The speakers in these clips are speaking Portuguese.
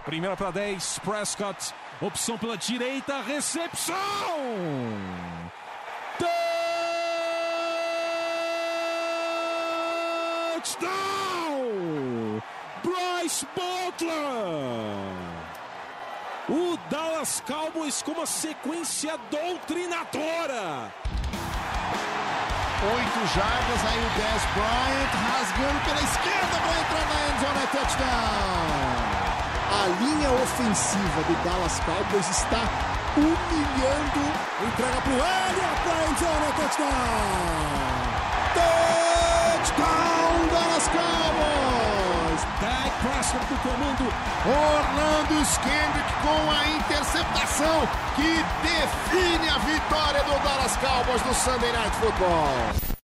Primeira para 10, Prescott, opção pela direita, recepção! Touchdown! Bryce Butler! O Dallas Cowboys com uma sequência doutrinadora. 8 jardas, aí o Dez Bryant rasgando pela esquerda para entrar na endzone, é touchdown! A linha ofensiva do Dallas Cowboys está humilhando. Entrega para o Elliott para endzone, é touchdown! Touchdown, Dallas Cowboys! Dak Prescott do comando. Orlando Scandrick com a interceptação que define a vitória do Dallas Cowboys no Sunday Night Football.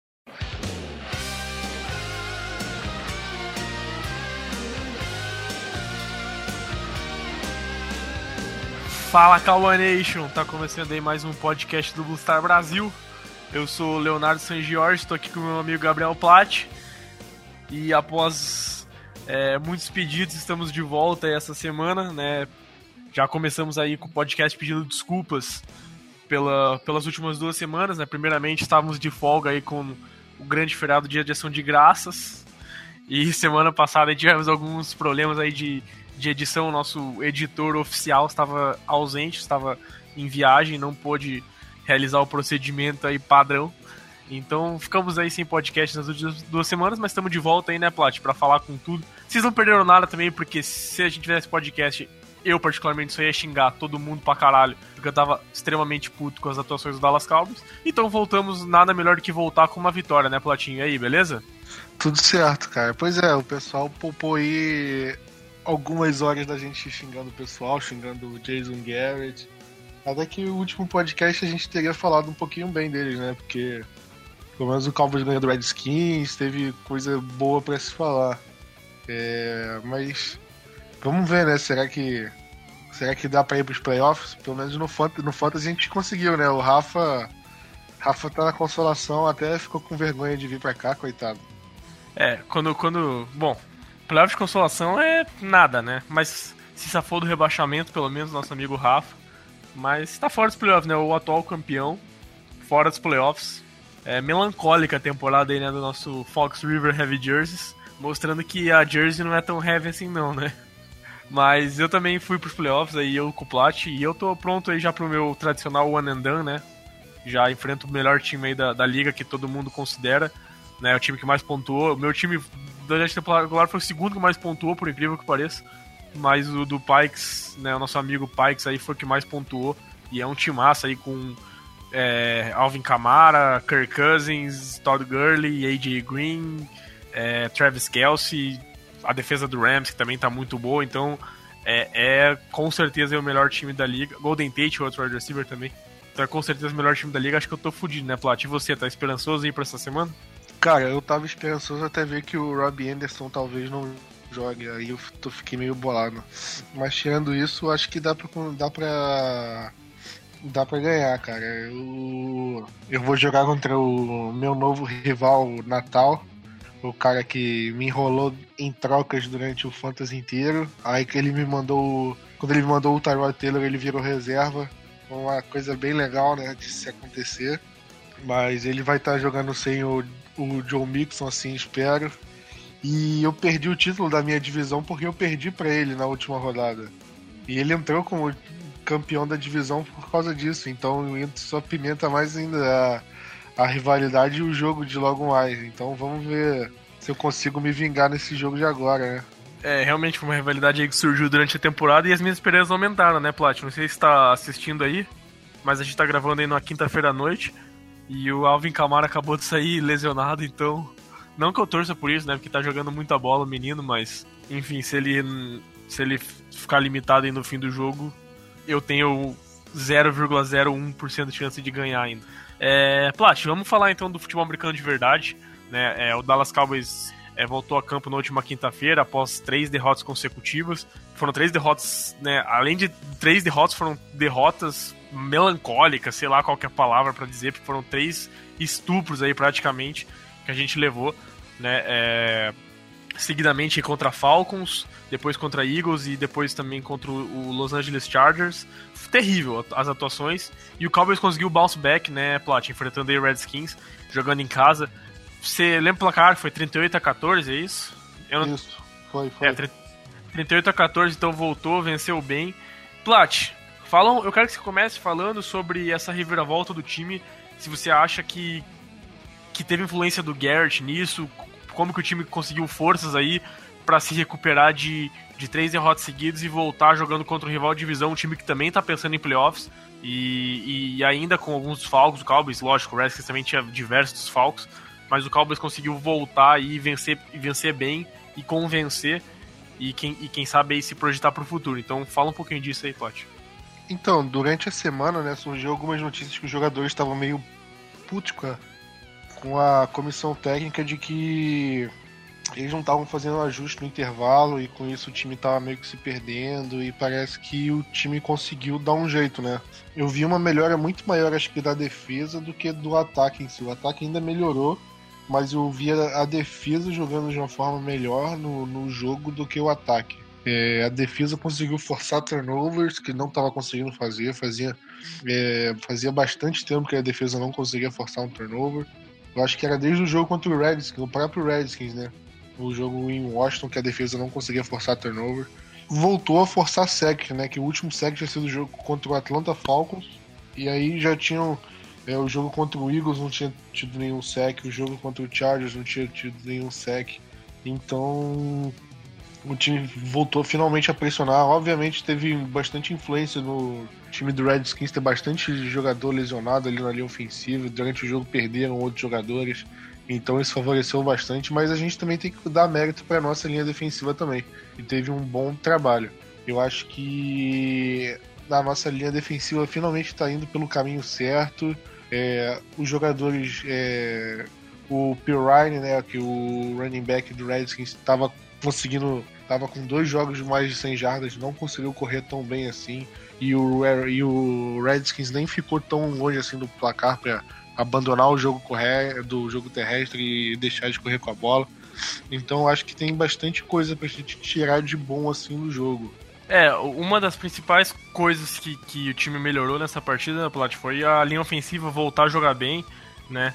Fala Cowboy Nation, tá começando aí mais um podcast do Blue Star Brasil. Eu sou o Leonardo Sangiorgi, estou aqui com o meu amigo Gabriel Platt. E após muitos pedidos, estamos de volta aí essa semana, né? Já começamos aí com o podcast pedindo desculpas pelas últimas 2 semanas, né? Primeiramente, estávamos de folga aí com o grande feriado Dia de Ação de Graças. E semana passada tivemos alguns problemas aí de edição. O nosso editor oficial estava ausente, estava em viagem, não pôde realizar o procedimento aí padrão. Então ficamos aí sem podcast nas últimas 2 semanas, mas estamos de volta aí, né, Plat, pra falar com tudo. Vocês não perderam nada também, porque se a gente tivesse podcast, eu particularmente só ia xingar todo mundo pra caralho, porque eu tava extremamente puto com as atuações do Dallas Cowboys. Então voltamos, nada melhor do que voltar com uma vitória, né, Platinho? E aí, beleza? Tudo certo, cara. Pois é, o pessoal poupou aí algumas horas da gente xingando o pessoal, xingando o Jason Garrett. Até que o último podcast a gente teria falado um pouquinho bem deles, né? Porque pelo menos o Cowboys ganhou do Redskins, teve coisa boa pra se falar. Mas vamos ver, né? Será que dá pra ir pros playoffs? Pelo menos no Fantasy a gente conseguiu, né? O Rafa tá na consolação, até ficou com vergonha de vir pra cá, coitado. Bom, playoff de consolação é nada, né? Mas se safou do rebaixamento, pelo menos, nosso amigo Rafa. Mas tá fora dos playoffs, né? O atual campeão, fora dos playoffs. É melancólica a temporada aí, né? Do nosso Fox River Heavy Jerseys. Mostrando que a Jersey não é tão heavy assim não, né? Mas eu também fui pros playoffs, aí eu com o Plat. E eu tô pronto aí já pro meu tradicional one and done, né? Já enfrento o melhor time aí da liga, que todo mundo considera, né? O time que mais pontuou. O meu time durante a temporada regular foi o segundo que mais pontuou, por incrível que pareça. Mas o do Pikes, né, o nosso amigo Pikes aí foi o que mais pontuou. E é um timaço aí com Alvin Kamara, Kirk Cousins, Todd Gurley, AJ Green, Travis Kelce, a defesa do Rams, que também tá muito boa. Então com certeza é o melhor time da liga. Golden Tate, outro wide receiver também. Então é com certeza o melhor time da liga. Acho que eu tô fudido, né, Plat? E você, tá esperançoso aí pra essa semana? Cara, eu tava esperançoso até ver que o Robbie Anderson talvez não jogue, aí eu fiquei meio bolado. Mas tirando isso, acho que dá pra ganhar, cara. Eu vou jogar contra o meu novo rival, Natal, o cara que me enrolou em trocas durante o Fantasy inteiro. Aí que ele me mandou, quando ele me mandou o Tyrod Taylor, ele virou reserva. Uma coisa bem legal, né, de se acontecer. Mas ele vai estar jogando sem o Joe Mixon, assim, espero. E eu perdi o título da minha divisão porque eu perdi pra ele na última rodada. E ele entrou como campeão da divisão por causa disso. Então só pimenta mais ainda a rivalidade e o jogo de logo mais. Então vamos ver se eu consigo me vingar nesse jogo de agora, né? Realmente foi uma rivalidade aí que surgiu durante a temporada e as minhas esperanças aumentaram, né, Plat? Não sei se tá assistindo aí, mas a gente tá gravando aí na quinta-feira à noite. E o Alvin Kamara acabou de sair lesionado, então... Não que eu torça por isso, né? Porque tá jogando muita bola o menino, mas... Enfim, se ele ficar limitado aí no fim do jogo, eu tenho 0,01% de chance de ganhar ainda. Plat, vamos falar então do futebol americano de verdade, né? O Dallas Cowboys voltou a campo na última quinta-feira, após 3 derrotas consecutivas. Foram 3 derrotas, né? Além de 3 derrotas, foram derrotas melancólicas, sei lá qual que é a palavra pra dizer, porque foram 3 estupros aí praticamente que a gente levou, né? seguidamente contra Falcons, depois contra Eagles e depois também contra o Los Angeles Chargers. Terrível as atuações. E o Cowboys conseguiu o bounce back, né, Plat, enfrentando aí o Redskins, jogando em casa. Você lembra o placar? Foi 38-14, é isso? Isso, foi. 38-14, então voltou, venceu bem. Plat, eu quero que você comece falando sobre essa reviravolta do time, se você acha que teve influência do Garrett nisso, como que o time conseguiu forças aí pra se recuperar de 3 derrotas seguidas e voltar jogando contra um rival de divisão, um time que também tá pensando em playoffs, e ainda com alguns desfalques, o Cowboys, lógico, o Redskins também tinha diversos desfalques, mas o Cowboys conseguiu voltar e vencer bem e convencer, e quem sabe aí se projetar pro futuro. Então fala um pouquinho disso aí, Plat. Então, durante a semana, né, surgiu algumas notícias que os jogadores estavam meio putos com a comissão técnica de que eles não estavam fazendo ajuste no intervalo e com isso o time estava meio que se perdendo e parece que o time conseguiu dar um jeito, né? Eu vi uma melhora muito maior, acho que da defesa do que do ataque em si. O ataque ainda melhorou, mas eu vi a defesa jogando de uma forma melhor no jogo do que o ataque. A defesa conseguiu forçar turnovers que não estava conseguindo fazer. Fazia bastante tempo que a defesa não conseguia forçar um turnover. Eu acho que era desde o jogo contra o Redskins, o próprio Redskins, né? O jogo em Washington, que a defesa não conseguia forçar turnover. Voltou a forçar sec, né? Que o último sec tinha sido o jogo contra o Atlanta Falcons. E aí já tinham... o jogo contra o Eagles não tinha tido nenhum sec. O jogo contra o Chargers não tinha tido nenhum sec. Então... o time voltou finalmente a pressionar. Obviamente teve bastante influência no time do Redskins, ter bastante jogador lesionado ali na linha ofensiva. Durante o jogo perderam outros jogadores, então isso favoreceu bastante. Mas a gente também tem que dar mérito para a nossa linha defensiva também, e teve um bom trabalho. Eu acho que a nossa linha defensiva finalmente está indo pelo caminho certo. Os jogadores, o Pirine, né, que o running back do Redskins estava com 2 jogos de mais de 100 jardas, não conseguiu correr tão bem assim, e o Redskins nem ficou tão longe assim do placar para abandonar o jogo do jogo terrestre e deixar de correr com a bola. Então acho que tem bastante coisa pra gente tirar de bom assim no jogo. Uma das principais coisas que o time melhorou nessa partida, Plat, foi a linha ofensiva voltar a jogar bem, né?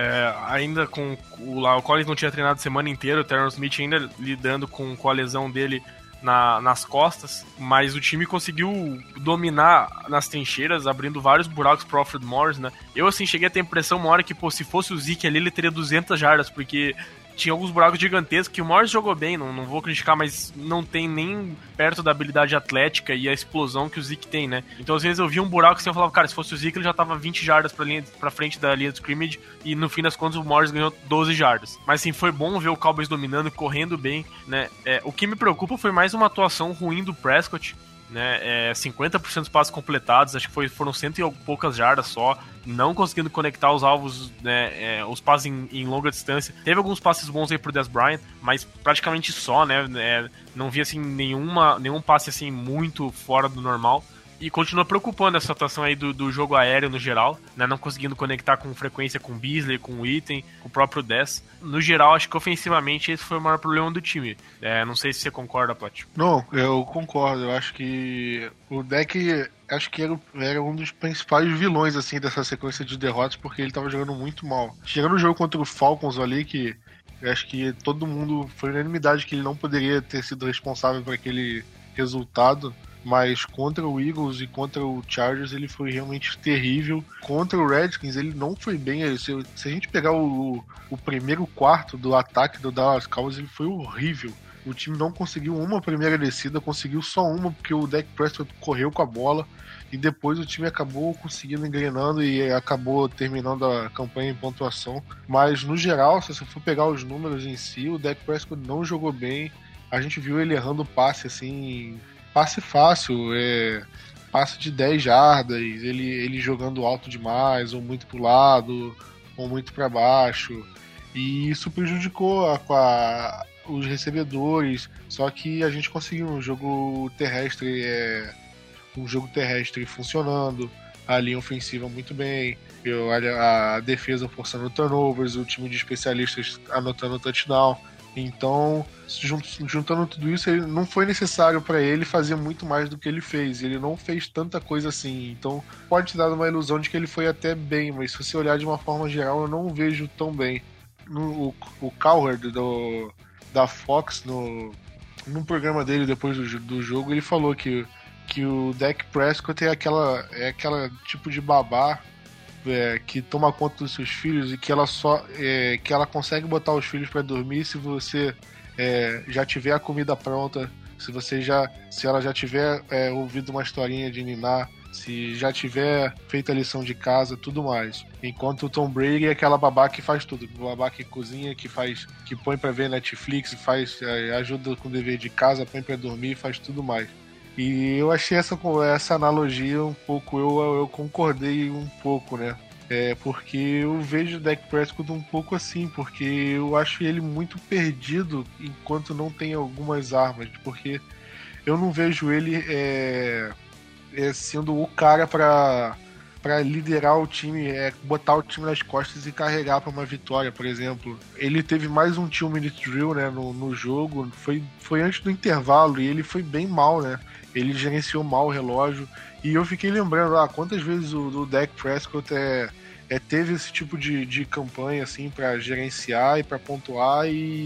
Ainda com o Collins não tinha treinado a semana inteira, o Terrence Smith ainda lidando com a lesão dele nas costas, mas o time conseguiu dominar nas trincheiras, abrindo vários buracos pro Alfred Morris, né? Eu, assim, cheguei a ter a impressão uma hora que, se fosse o Zeke ali, ele teria 200 jardas, porque tinha alguns buracos gigantescos que o Morris jogou bem, não vou criticar, mas não tem nem perto da habilidade atlética e a explosão que o Zeke tem, né? Então às vezes eu via um buraco assim, eu falava, cara, se fosse o Zeke ele já tava 20 jardas pra frente da linha de scrimmage, e no fim das contas o Morris ganhou 12 jardas. Mas assim, foi bom ver o Cowboys dominando, correndo bem, né? O que me preocupa foi mais uma atuação ruim do Prescott, né? 50% dos passes completados, acho que foram 100 e poucas jardas só, não conseguindo conectar os alvos, né? Os passes em longa distância. Teve alguns passes bons aí pro Dez Bryant, mas praticamente só, né? Não vi assim nenhum passe assim muito fora do normal. E continua preocupando essa atuação aí do jogo aéreo no geral, né? Não conseguindo conectar com frequência com o Beasley, com o Witten, com o próprio Dez. No geral, acho que ofensivamente esse foi o maior problema do time. Não sei se você concorda, Plat. Não, eu concordo. Eu acho que o deck, acho que era um dos principais vilões assim dessa sequência de derrotas, porque ele tava jogando muito mal. Chegando no jogo contra o Falcons ali, que eu acho que todo mundo, foi unanimidade que ele não poderia ter sido responsável por aquele resultado. Mas contra o Eagles e contra o Chargers ele foi realmente terrível. Contra o Redskins ele não foi bem. Se a gente pegar o primeiro quarto do ataque do Dallas Cowboys, ele foi horrível. O time não conseguiu uma primeira descida, conseguiu só uma porque o Dak Prescott correu com a bola. E depois o time acabou conseguindo engrenando e acabou terminando a campanha em pontuação. Mas no geral, se você for pegar os números em si, o Dak Prescott não jogou bem. A gente viu ele errando passe assim... passe fácil, passe de 10 jardas, ele jogando alto demais, ou muito pro lado, ou muito para baixo, e isso prejudicou os recebedores. Só que a gente conseguiu um jogo terrestre funcionando, a linha ofensiva muito bem, a defesa forçando turnovers, o time de especialistas anotando touchdown. Então, juntando tudo isso, não foi necessário para ele fazer muito mais do que ele fez. Ele não fez tanta coisa assim. Então, pode te dar uma ilusão de que ele foi até bem, mas se você olhar de uma forma geral, eu não vejo tão bem. O Cowherd da Fox, num programa dele depois do jogo, ele falou que o Dak Prescott é aquela tipo de babá que toma conta dos seus filhos e que ela consegue botar os filhos para dormir se você já tiver a comida pronta, se ela já tiver ouvido uma historinha de ninar, se já tiver feito a lição de casa, tudo mais. Enquanto o Tom Brady é aquela babá que faz tudo, babá que cozinha, que põe para ver Netflix, ajuda com o dever de casa, põe para dormir, faz tudo mais. E eu achei essa analogia um pouco, eu concordei um pouco, né? Porque eu vejo o Dak Prescott um pouco assim, porque eu acho ele muito perdido enquanto não tem algumas armas, porque eu não vejo ele sendo o cara para liderar o time, botar o time nas costas e carregar para uma vitória, por exemplo. Ele teve mais um 2-minute drill, né, no jogo, foi antes do intervalo e ele foi bem mal, né? Ele gerenciou mal o relógio e eu fiquei lembrando, quantas vezes o Dak Prescott teve esse tipo de campanha assim para gerenciar e para pontuar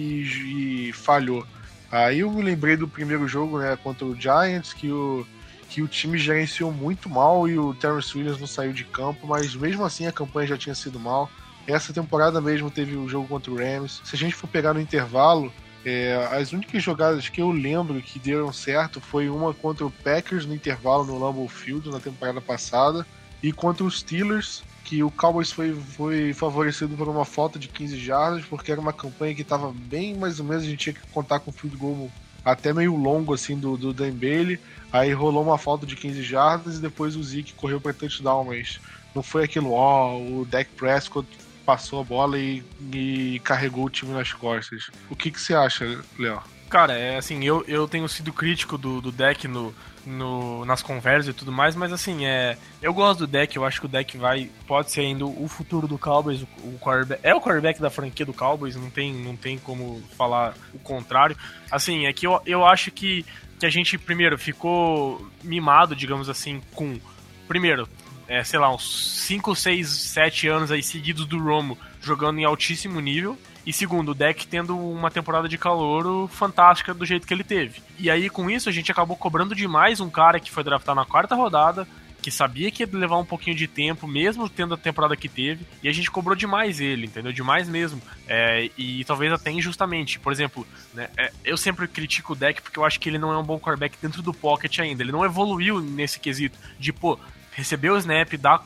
e falhou. Aí eu me lembrei do primeiro jogo, né, contra o Giants, que o time gerenciou muito mal e o Terrence Williams não saiu de campo, mas mesmo assim a campanha já tinha sido mal. Essa temporada mesmo teve o jogo contra o Rams. Se a gente for pegar no intervalo, as únicas jogadas que eu lembro que deram certo foi uma contra o Packers no intervalo no Lambeau Field na temporada passada e contra os Steelers, que o Cowboys foi favorecido por uma falta de 15 jardas, porque era uma campanha que estava bem mais ou menos, a gente tinha que contar com o field goal até meio longo assim do Dan Bailey, aí rolou uma falta de 15 jardas e depois o Zeke correu para touchdown, mas não foi aquilo, o Dak Prescott passou a bola e carregou o time nas costas. O que você acha, Léo? Cara, assim, eu tenho sido crítico do Dak nas conversas e tudo mais, mas assim, eu gosto do Dak, eu acho que o Dak pode ser ainda o futuro do Cowboys, o quarterback da franquia do Cowboys, não tem como falar o contrário. Assim, é que eu acho que a gente, primeiro, ficou mimado, digamos assim, primeiro, sei lá, uns 5, 6, 7 anos aí seguidos do Romo jogando em altíssimo nível. E segundo, o Dak tendo uma temporada de calouro fantástica do jeito que ele teve. E aí, com isso, a gente acabou cobrando demais um cara que foi draftado na 4ª rodada, que sabia que ia levar um pouquinho de tempo, mesmo tendo a temporada que teve, e a gente cobrou demais ele, entendeu? Demais mesmo. E talvez até injustamente. Por exemplo, né, eu sempre critico o Dak porque eu acho que ele não é um bom quarterback dentro do pocket ainda. Ele não evoluiu nesse quesito de, receber o snap, dar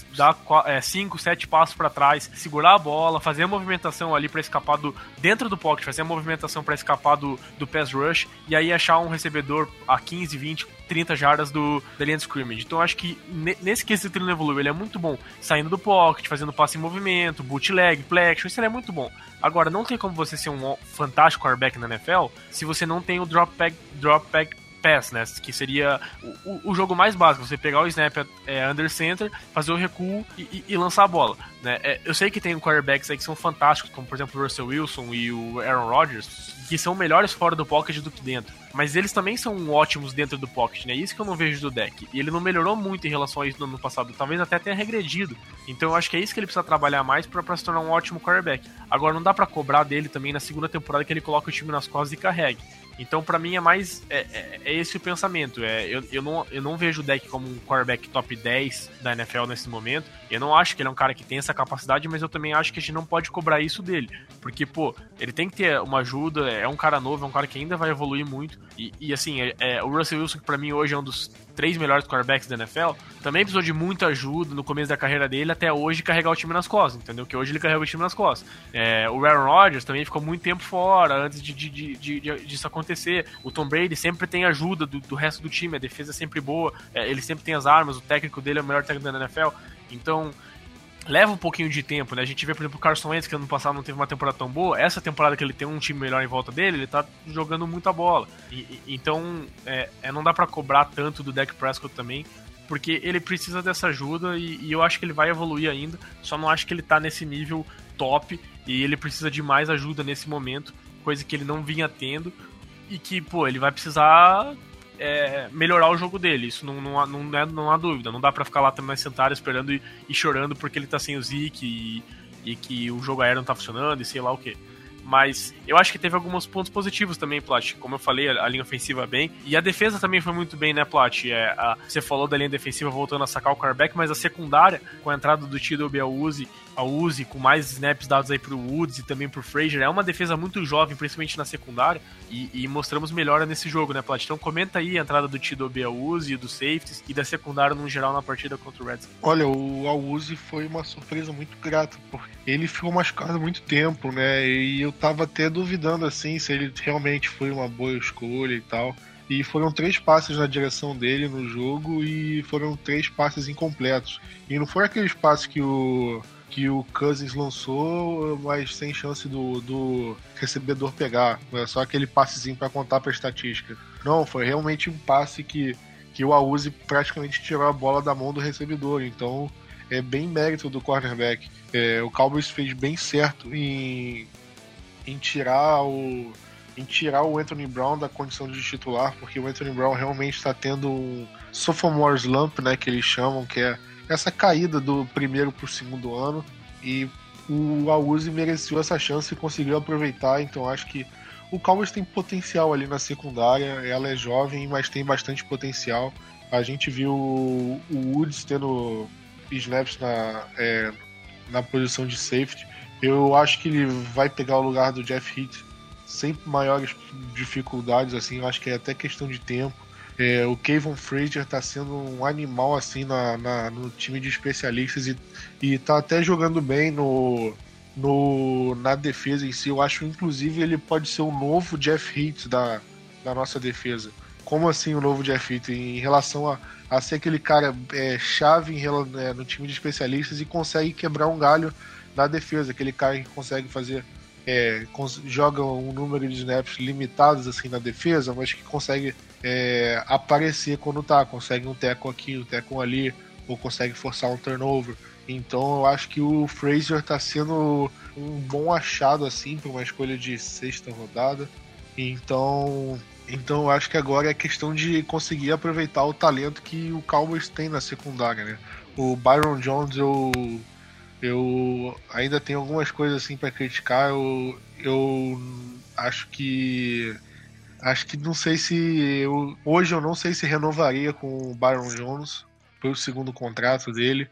5, 7 passos para trás, segurar a bola, fazer a movimentação ali para escapar dentro do pocket, fazer a movimentação para escapar do pass rush e aí achar um recebedor a 15, 20, 30 jardas da linha de scrimmage. Então eu acho que nesse quesito ele não evoluiu. Ele é muito bom saindo do pocket, fazendo passe em movimento, bootleg, play action, isso ele é muito bom. Agora, não tem como você ser um fantástico quarterback na NFL se você não tem o drop back pass, né? Que seria o jogo mais básico, você pegar o snap under center, fazer o recuo e lançar a bola, né? Eu sei que tem quarterbacks aí que são fantásticos, como por exemplo o Russell Wilson e o Aaron Rodgers, que são melhores fora do pocket do que dentro, mas eles também são ótimos dentro do pocket, né? Isso que eu não vejo do Dak, e ele não melhorou muito em relação a isso no ano passado, talvez até tenha regredido, então eu acho que é isso que ele precisa trabalhar mais pra se tornar um ótimo quarterback. Agora, não dá pra cobrar dele também na segunda temporada que ele coloca o time nas costas e carregue. Então, pra mim, é mais esse o pensamento. Eu não vejo o Dak como um quarterback top 10 da NFL nesse momento. Eu não acho que ele é um cara que tem essa capacidade, mas eu também acho que a gente não pode cobrar isso dele. Porque, ele tem que ter uma ajuda, é um cara novo, é um cara que ainda vai evoluir muito. E assim, o Russell Wilson, que pra mim hoje é um dos 3 melhores quarterbacks da NFL, também precisou de muita ajuda no começo da carreira dele até hoje carregar o time nas costas, entendeu? Que hoje ele carrega o time nas costas. O Aaron Rodgers também ficou muito tempo fora antes disso acontecer. O Tom Brady sempre tem ajuda do resto do time, a defesa é sempre boa, ele sempre tem as armas, o técnico dele é o melhor técnico da NFL, então leva um pouquinho de tempo, né? A gente vê, por exemplo, o Carson Wentz, que ano passado não teve uma temporada tão boa. Essa temporada que ele tem um time melhor em volta dele, ele tá jogando muita bola. Então, não dá pra cobrar tanto do Dak Prescott também, porque ele precisa dessa ajuda e eu acho que ele vai evoluir ainda. Só não acho que ele tá nesse nível top e ele precisa de mais ajuda nesse momento. coisa que ele não vinha tendo e que, pô, ele vai precisar melhorar o jogo dele. Isso não há dúvida. Não dá pra ficar lá também sentado esperando e chorando porque ele tá sem o Zeke e que o jogo aéreo não tá funcionando e sei lá o que. Mas eu acho que teve alguns pontos positivos também, Plat. Como eu falei, a linha ofensiva bem. E a defesa também foi muito bem, né, Plat? Você falou da linha defensiva voltando a sacar o quarterback, mas a secundária, com a entrada do Tidobe a Uzi, com mais snaps dados aí pro Woods e também pro Frazier, é uma defesa muito jovem, principalmente na secundária, e mostramos melhora nesse jogo, né, Plat? Então comenta aí a entrada do Tidobe a Uzi, do safeties e da secundária no geral na partida contra o Redskins. Olha, o Awuzie foi uma surpresa muito grata, porque ele ficou machucado há muito tempo, né, e eu tava até duvidando, assim, se ele realmente foi uma boa escolha e tal. E foram 3 passes na direção dele no jogo e foram 3 passes incompletos. E não foi aqueles passes que o Cousins lançou, mas sem chance do recebedor pegar. Não é só aquele passezinho para contar para estatística. Não, foi realmente um passe que o Awuzie praticamente tirou a bola da mão do recebedor. Então é bem mérito do cornerback. O Cowboys fez bem certo em tirar o Anthony Brown da condição de titular, porque o Anthony Brown realmente está tendo um sophomore slump, né, que eles chamam, que é essa caída do primeiro para o segundo ano, e o Awuzie mereceu essa chance e conseguiu aproveitar. Então acho que o Cowboys tem potencial ali na secundária, ela é jovem, mas tem bastante potencial. A gente viu o Woods tendo snaps na posição de safety. Eu acho que ele vai pegar o lugar do Jeff Heath sem maiores dificuldades, assim. Eu acho que é até questão de tempo. O Kevin Frazier tá sendo um animal, assim, no time de especialistas e tá até jogando bem na defesa em si. Eu acho, inclusive, ele pode ser o novo Jeff Heath da nossa defesa. Como assim o novo Jeff Heath? Em relação a ser aquele cara chave no time de especialistas e consegue quebrar um galho na defesa, aquele cara que consegue fazer joga um número de snaps limitados assim na defesa, mas que consegue aparecer quando consegue um tackle aqui, um tackle ali, ou consegue forçar um turnover. Então eu acho que o Frazier está sendo um bom achado assim para uma escolha de 6ª rodada. Então eu acho que agora é questão de conseguir aproveitar o talento que o Cowboys tem na secundária, né? O Byron Jones eu ainda tenho algumas coisas assim para criticar. Eu acho que não sei se hoje eu não sei se renovaria com o Byron Jones pelo segundo contrato dele,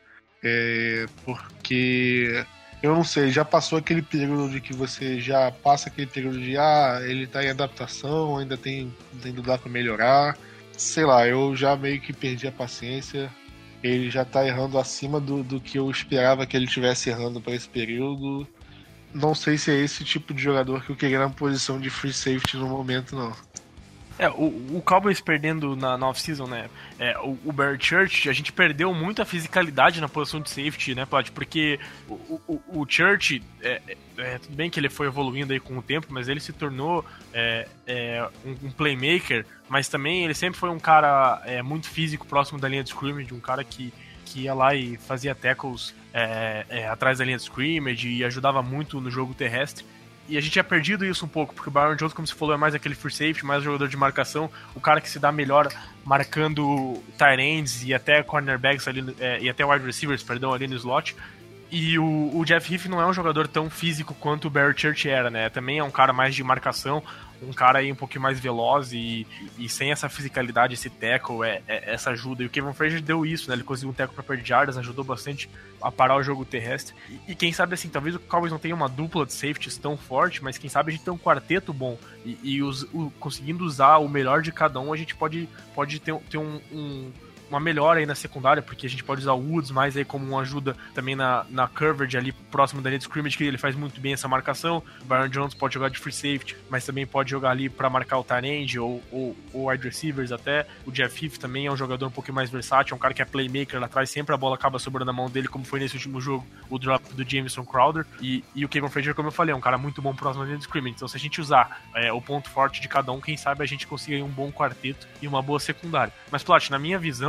porque eu não sei, já passou aquele período de que você já passa aquele período de ele tá em adaptação, ainda tem lugar para melhorar, sei lá, eu já meio que perdi a paciência. Ele já tá errando acima do que eu esperava que ele estivesse errando para esse período. Não sei se é esse tipo de jogador que eu queria na posição de free safety no momento, não. O Cowboys perdendo na off-season, né? O Barry Church, a gente perdeu muito a fisicalidade na posição de safety, né, Plat? Porque o Church, tudo bem que ele foi evoluindo aí com o tempo, mas ele se tornou um playmaker, mas também ele sempre foi um cara muito físico, próximo da linha de scrimmage, um cara que ia lá e fazia tackles atrás da linha de scrimmage e ajudava muito no jogo terrestre. E a gente tinha perdido isso um pouco, porque o Byron Jones, como você falou, é mais aquele free safety, mais jogador de marcação, o cara que se dá melhor marcando tight ends e até cornerbacks ali, e até wide receivers, ali no slot. E o Jeff Heath não é um jogador tão físico quanto o Barry Church era, né? Também é um cara mais de marcação, um cara aí um pouquinho mais veloz e sem essa fisicalidade, esse tackle, essa ajuda. E o Kevin Frazier deu isso, né? Ele conseguiu um tackle para perder yardas, ajudou bastante a parar o jogo terrestre. E quem sabe, assim, talvez o Cowboys não tenha uma dupla de safeties tão forte, mas quem sabe a gente tem um quarteto bom. Conseguindo usar o melhor de cada um, a gente pode ter uma melhora aí na secundária, porque a gente pode usar o Woods mais aí como uma ajuda também na coverage ali próximo da linha de scrimmage, que ele faz muito bem essa marcação. O Byron Jones pode jogar de free safety, mas também pode jogar ali para marcar o tight end ou wide receivers até. O Jeff Heath também é um jogador um pouquinho mais versátil, é um cara que é playmaker lá atrás, sempre a bola acaba sobrando na mão dele, como foi nesse último jogo, o drop do Jamison Crowder. E o Kevin Frazier, como eu falei, é um cara muito bom próximo da linha de scrimmage. Então se a gente usar o ponto forte de cada um, quem sabe a gente consiga aí um bom quarteto e uma boa secundária. Mas, Plat, na minha visão,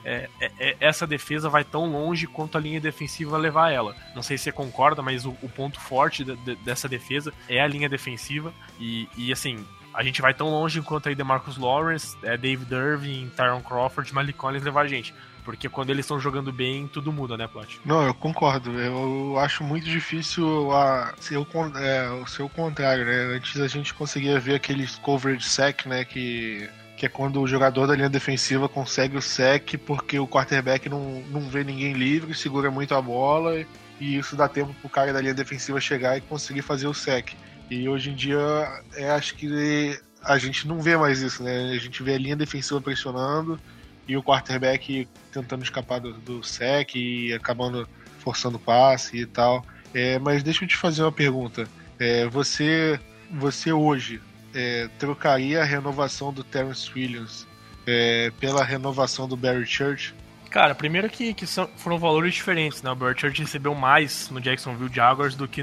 essa defesa vai tão longe quanto a linha defensiva levar ela. Não sei se você concorda, mas o ponto forte dessa defesa é a linha defensiva. E assim, a gente vai tão longe quanto aí DeMarcus Lawrence, David Irving, Tyron Crawford, Malik Collins levar a gente. Porque quando eles estão jogando bem, tudo muda, né, Plat? Não, eu concordo. Eu acho muito difícil ser o contrário, né? Antes a gente conseguia ver aqueles coverage sack, né? Que é quando o jogador da linha defensiva consegue o sack porque o quarterback não vê ninguém livre, segura muito a bola e isso dá tempo pro cara da linha defensiva chegar e conseguir fazer o sack. E hoje em dia, acho que a gente não vê mais isso, né? A gente vê a linha defensiva pressionando e o quarterback tentando escapar do sack e acabando forçando o passe e tal. Mas deixa eu te fazer uma pergunta. Você hoje trocaria a renovação do Terrence Williams pela renovação do Barry Church? Cara, primeiro que foram valores diferentes, né? O Barry Church recebeu mais no Jacksonville Jaguars do que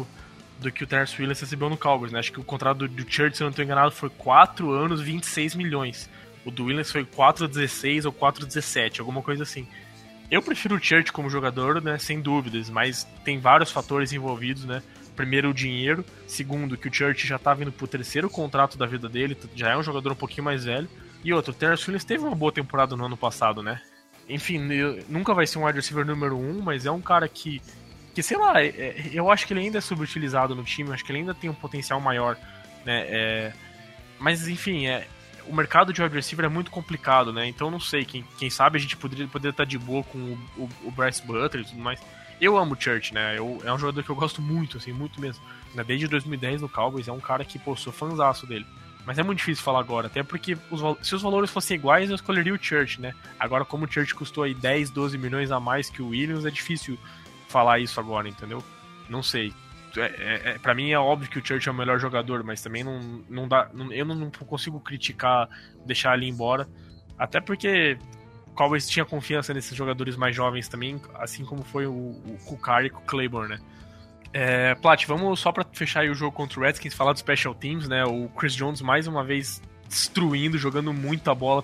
o Terrence Williams recebeu no Cowboys, né? Acho que o contrato do Church, se eu não estou enganado, foi 4 anos, 26 milhões. O do Williams foi 4,16 ou 4,17, alguma coisa assim. Eu prefiro o Church como jogador, né? Sem dúvidas, mas tem vários fatores envolvidos, né? Primeiro, o dinheiro. Segundo, que o Church já tá vindo pro 3º contrato da vida dele, já é um jogador um pouquinho mais velho. E outro, o Terrence Williams teve uma boa temporada no ano passado, né? Enfim, nunca vai ser um wide receiver número 1, mas é um cara que sei lá, eu acho que ele ainda é subutilizado no time, eu acho que ele ainda tem um potencial maior, né? Mas, enfim, o mercado de wide receiver é muito complicado, né? Então, não sei, quem sabe a gente poderia estar de boa com o Bryce Butler e tudo mais. Eu amo o Church, né? É um jogador que eu gosto muito, assim, muito mesmo. Desde 2010 no Cowboys, é um cara que, pô, sou fãzaço dele. Mas é muito difícil falar agora, até porque se os valores fossem iguais, eu escolheria o Church, né? Agora, como o Church custou aí 10, 12 milhões a mais que o Williams, é difícil falar isso agora, entendeu? Não sei. Pra mim é óbvio que o Church é o melhor jogador, mas também não dá. Eu não consigo criticar, deixar ele embora. Até porque o Cowboys tinha confiança nesses jogadores mais jovens também, assim como foi o Kukari e o Claiborne, né? Plat, vamos só pra fechar aí o jogo contra o Redskins, falar dos Special Teams, né? O Chris Jones mais uma vez destruindo, jogando muita bola,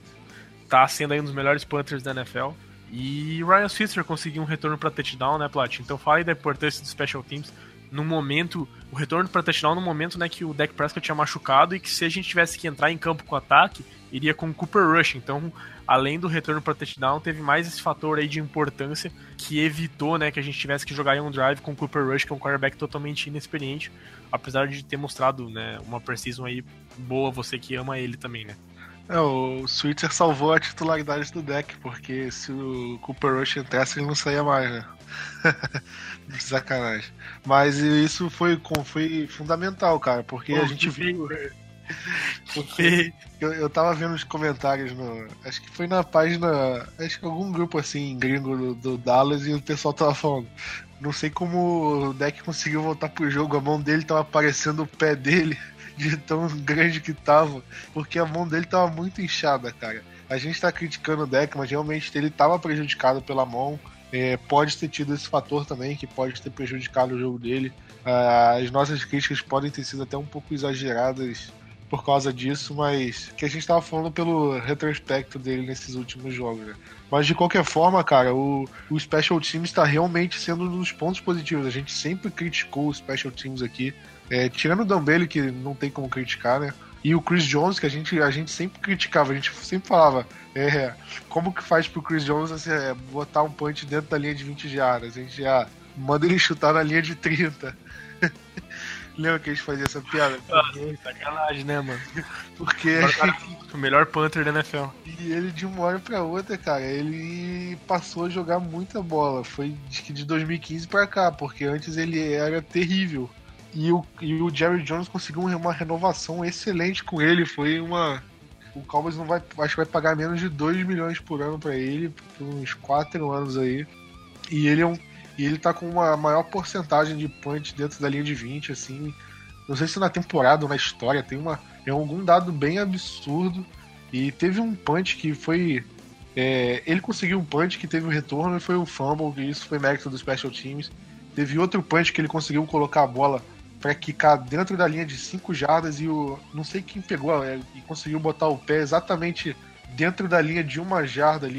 tá sendo aí um dos melhores punters da NFL. E o Ryan Switzer conseguiu um retorno para touchdown, né, Plat? Então fala aí da importância dos Special Teams no momento, o retorno para touchdown no momento, né, que o Dak Prescott tinha machucado e que se a gente tivesse que entrar em campo com ataque, iria com o Cooper Rush. Então, além do retorno para touchdown, teve mais esse fator aí de importância que evitou, né, que a gente tivesse que jogar em um drive com o Cooper Rush, que é um quarterback totalmente inexperiente, apesar de ter mostrado, né, uma preseason aí boa, você que ama ele também, né? O Switzer salvou a titularidade do deck, porque se o Cooper Rush entrasse, ele não saía mais, né? De sacanagem. Mas isso foi fundamental, cara, porque a gente viu. Porque eu tava vendo os comentários acho que foi na página. Acho que algum grupo assim, gringo do Dallas, e o pessoal tava falando. Não sei como o deck conseguiu voltar pro jogo, a mão dele tava aparecendo o pé dele. De tão grande que tava, porque a mão dele tava muito inchada, cara. A gente tá criticando o deck, mas realmente ele tava prejudicado pela mão. Pode ter tido esse fator também, que pode ter prejudicado o jogo dele. As nossas críticas podem ter sido até um pouco exageradas por causa disso, mas que a gente tava falando pelo retrospecto dele nesses últimos jogos, né? Mas de qualquer forma, cara, o Special Teams tá realmente sendo um dos pontos positivos. A gente sempre criticou o Special Teams aqui. Tirando o Dan Bailey, que não tem como criticar, né? E o Chris Jones, que a gente sempre criticava, a gente sempre falava como que faz pro Chris Jones botar um punch dentro da linha de 20 jardas? A gente já manda ele chutar na linha de 30. Lembra que a gente fazia essa piada? Sacanagem, né, mano? Porque o melhor punter da NFL. E ele, de uma hora pra outra, cara, ele passou a jogar muita bola. Foi de 2015 pra cá, porque antes ele era terrível. E o Jerry Jones conseguiu uma renovação excelente com ele. Foi o Cowboys acho que vai pagar menos de 2 milhões por ano pra ele, por uns 4 anos aí. E ele tá com uma maior porcentagem de punch dentro da linha de 20, assim. Não sei se na temporada ou na história tem algum dado bem absurdo. E teve um punch que foi... ele conseguiu um punch que teve um retorno e foi um fumble, e isso foi mérito do Special Teams. Teve outro punch que ele conseguiu colocar a bola pra quicar dentro da linha de 5 jardas e não sei quem pegou e conseguiu botar o pé exatamente dentro da linha de 1 jarda ali.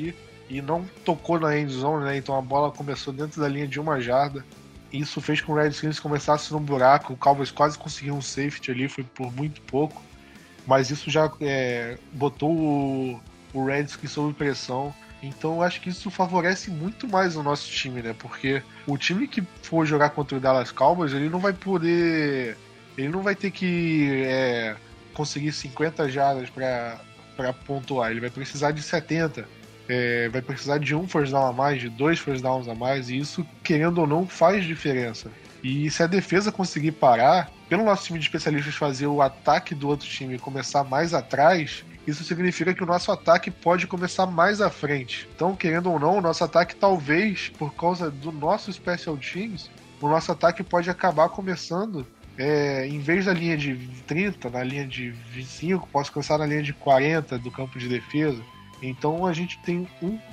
e não tocou na end zone, né? Então a bola começou dentro da linha de 1 jarda. Isso fez com que o Redskins começasse num buraco. O Cowboys quase conseguiu um safety ali, foi por muito pouco. Mas isso já botou o Redskins sob pressão. Então eu acho que isso favorece muito mais o nosso time, né? Porque o time que for jogar contra o Dallas Cowboys, ele não vai poder... Ele não vai ter que conseguir 50 jardas para pontuar. Ele vai precisar de 70. Vai precisar de um first down a mais, de 2 first downs a mais. E isso, querendo ou não, faz diferença. E se a defesa conseguir parar, pelo nosso time de especialistas fazer o ataque do outro time começar mais atrás, isso significa que o nosso ataque pode começar mais à frente. Então, querendo ou não, o nosso ataque talvez, por causa do nosso special teams, o nosso ataque pode acabar começando, em vez da linha de 30, na linha de 25, posso começar na linha de 40 do campo de defesa. Então a gente tem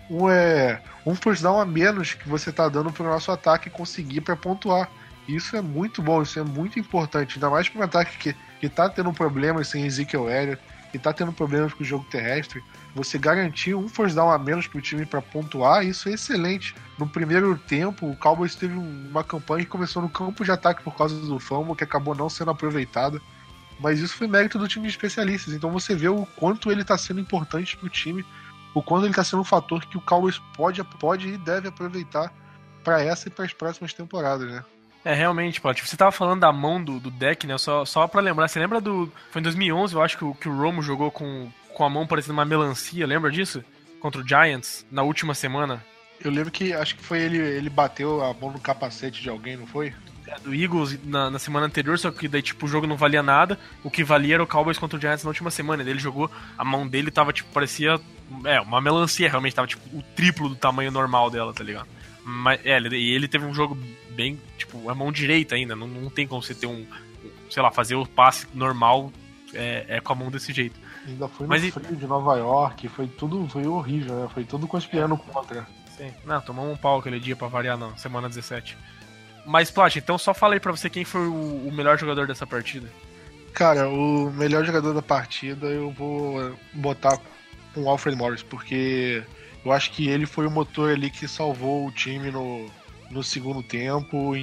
um first down a menos que você está dando para o nosso ataque conseguir para pontuar. Isso é muito bom, isso é muito importante, ainda mais para um ataque que está tendo problemas sem Ezekiel Elliott, que está tendo problemas com o jogo terrestre. Você garantir um first down a menos para o time para pontuar, isso é excelente. No primeiro tempo, o Cowboys teve uma campanha que começou no campo de ataque por causa do fumble, que acabou não sendo aproveitada. Mas isso foi mérito do time de especialistas. Então você vê o quanto ele está sendo importante para o time, o quanto ele está sendo um fator que o Cowboys pode e deve aproveitar para essa e para as próximas temporadas, né? Realmente, pô. Tipo, você tava falando da mão do deck, né? Só pra lembrar, você lembra foi em 2011, eu acho que o Romo jogou com a mão parecendo uma melancia, lembra disso? Contra o Giants, na última semana. Eu lembro que, acho que foi ele bateu a mão no capacete de alguém, não foi? Do Eagles na semana anterior, só que daí, tipo, o jogo não valia nada. O que valia era o Cowboys contra o Giants na última semana. Ele jogou, a mão dele tava, tipo, parecia uma melancia, realmente, tava, tipo, o triplo do tamanho normal dela, tá ligado? Mas, ele teve um jogo bem, tipo, a mão direita ainda, não tem como você ter sei lá, fazer o passe normal com a mão desse jeito. Ainda foi no frio de Nova York, foi horrível, né? Foi tudo conspirando contra. Sim, não, tomamos um pau aquele dia pra variar, não, semana 17. Mas, Plat, então só fala aí pra você quem foi o melhor jogador dessa partida. Cara, o melhor jogador da partida eu vou botar com o Alfred Morris, porque eu acho que ele foi o motor ali que salvou o time no segundo tempo.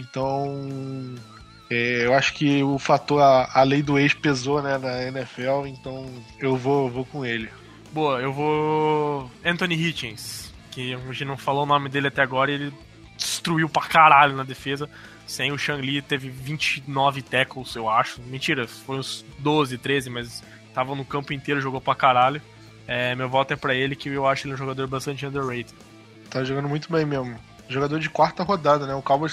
Então eu acho que o fator, a lei do ex pesou, né, na NFL, então eu vou com ele. Boa, eu vou Anthony Hitchens, que a gente não falou o nome dele até agora, e ele destruiu pra caralho na defesa. Sem o Sean Lee, teve 29 tackles, eu acho. Mentira, foi uns 12, 13, mas tava no campo inteiro, jogou pra caralho. Meu voto é pra ele, que eu acho ele um jogador bastante underrated. Tá jogando muito bem mesmo. Jogador de quarta rodada, né? O Cowboys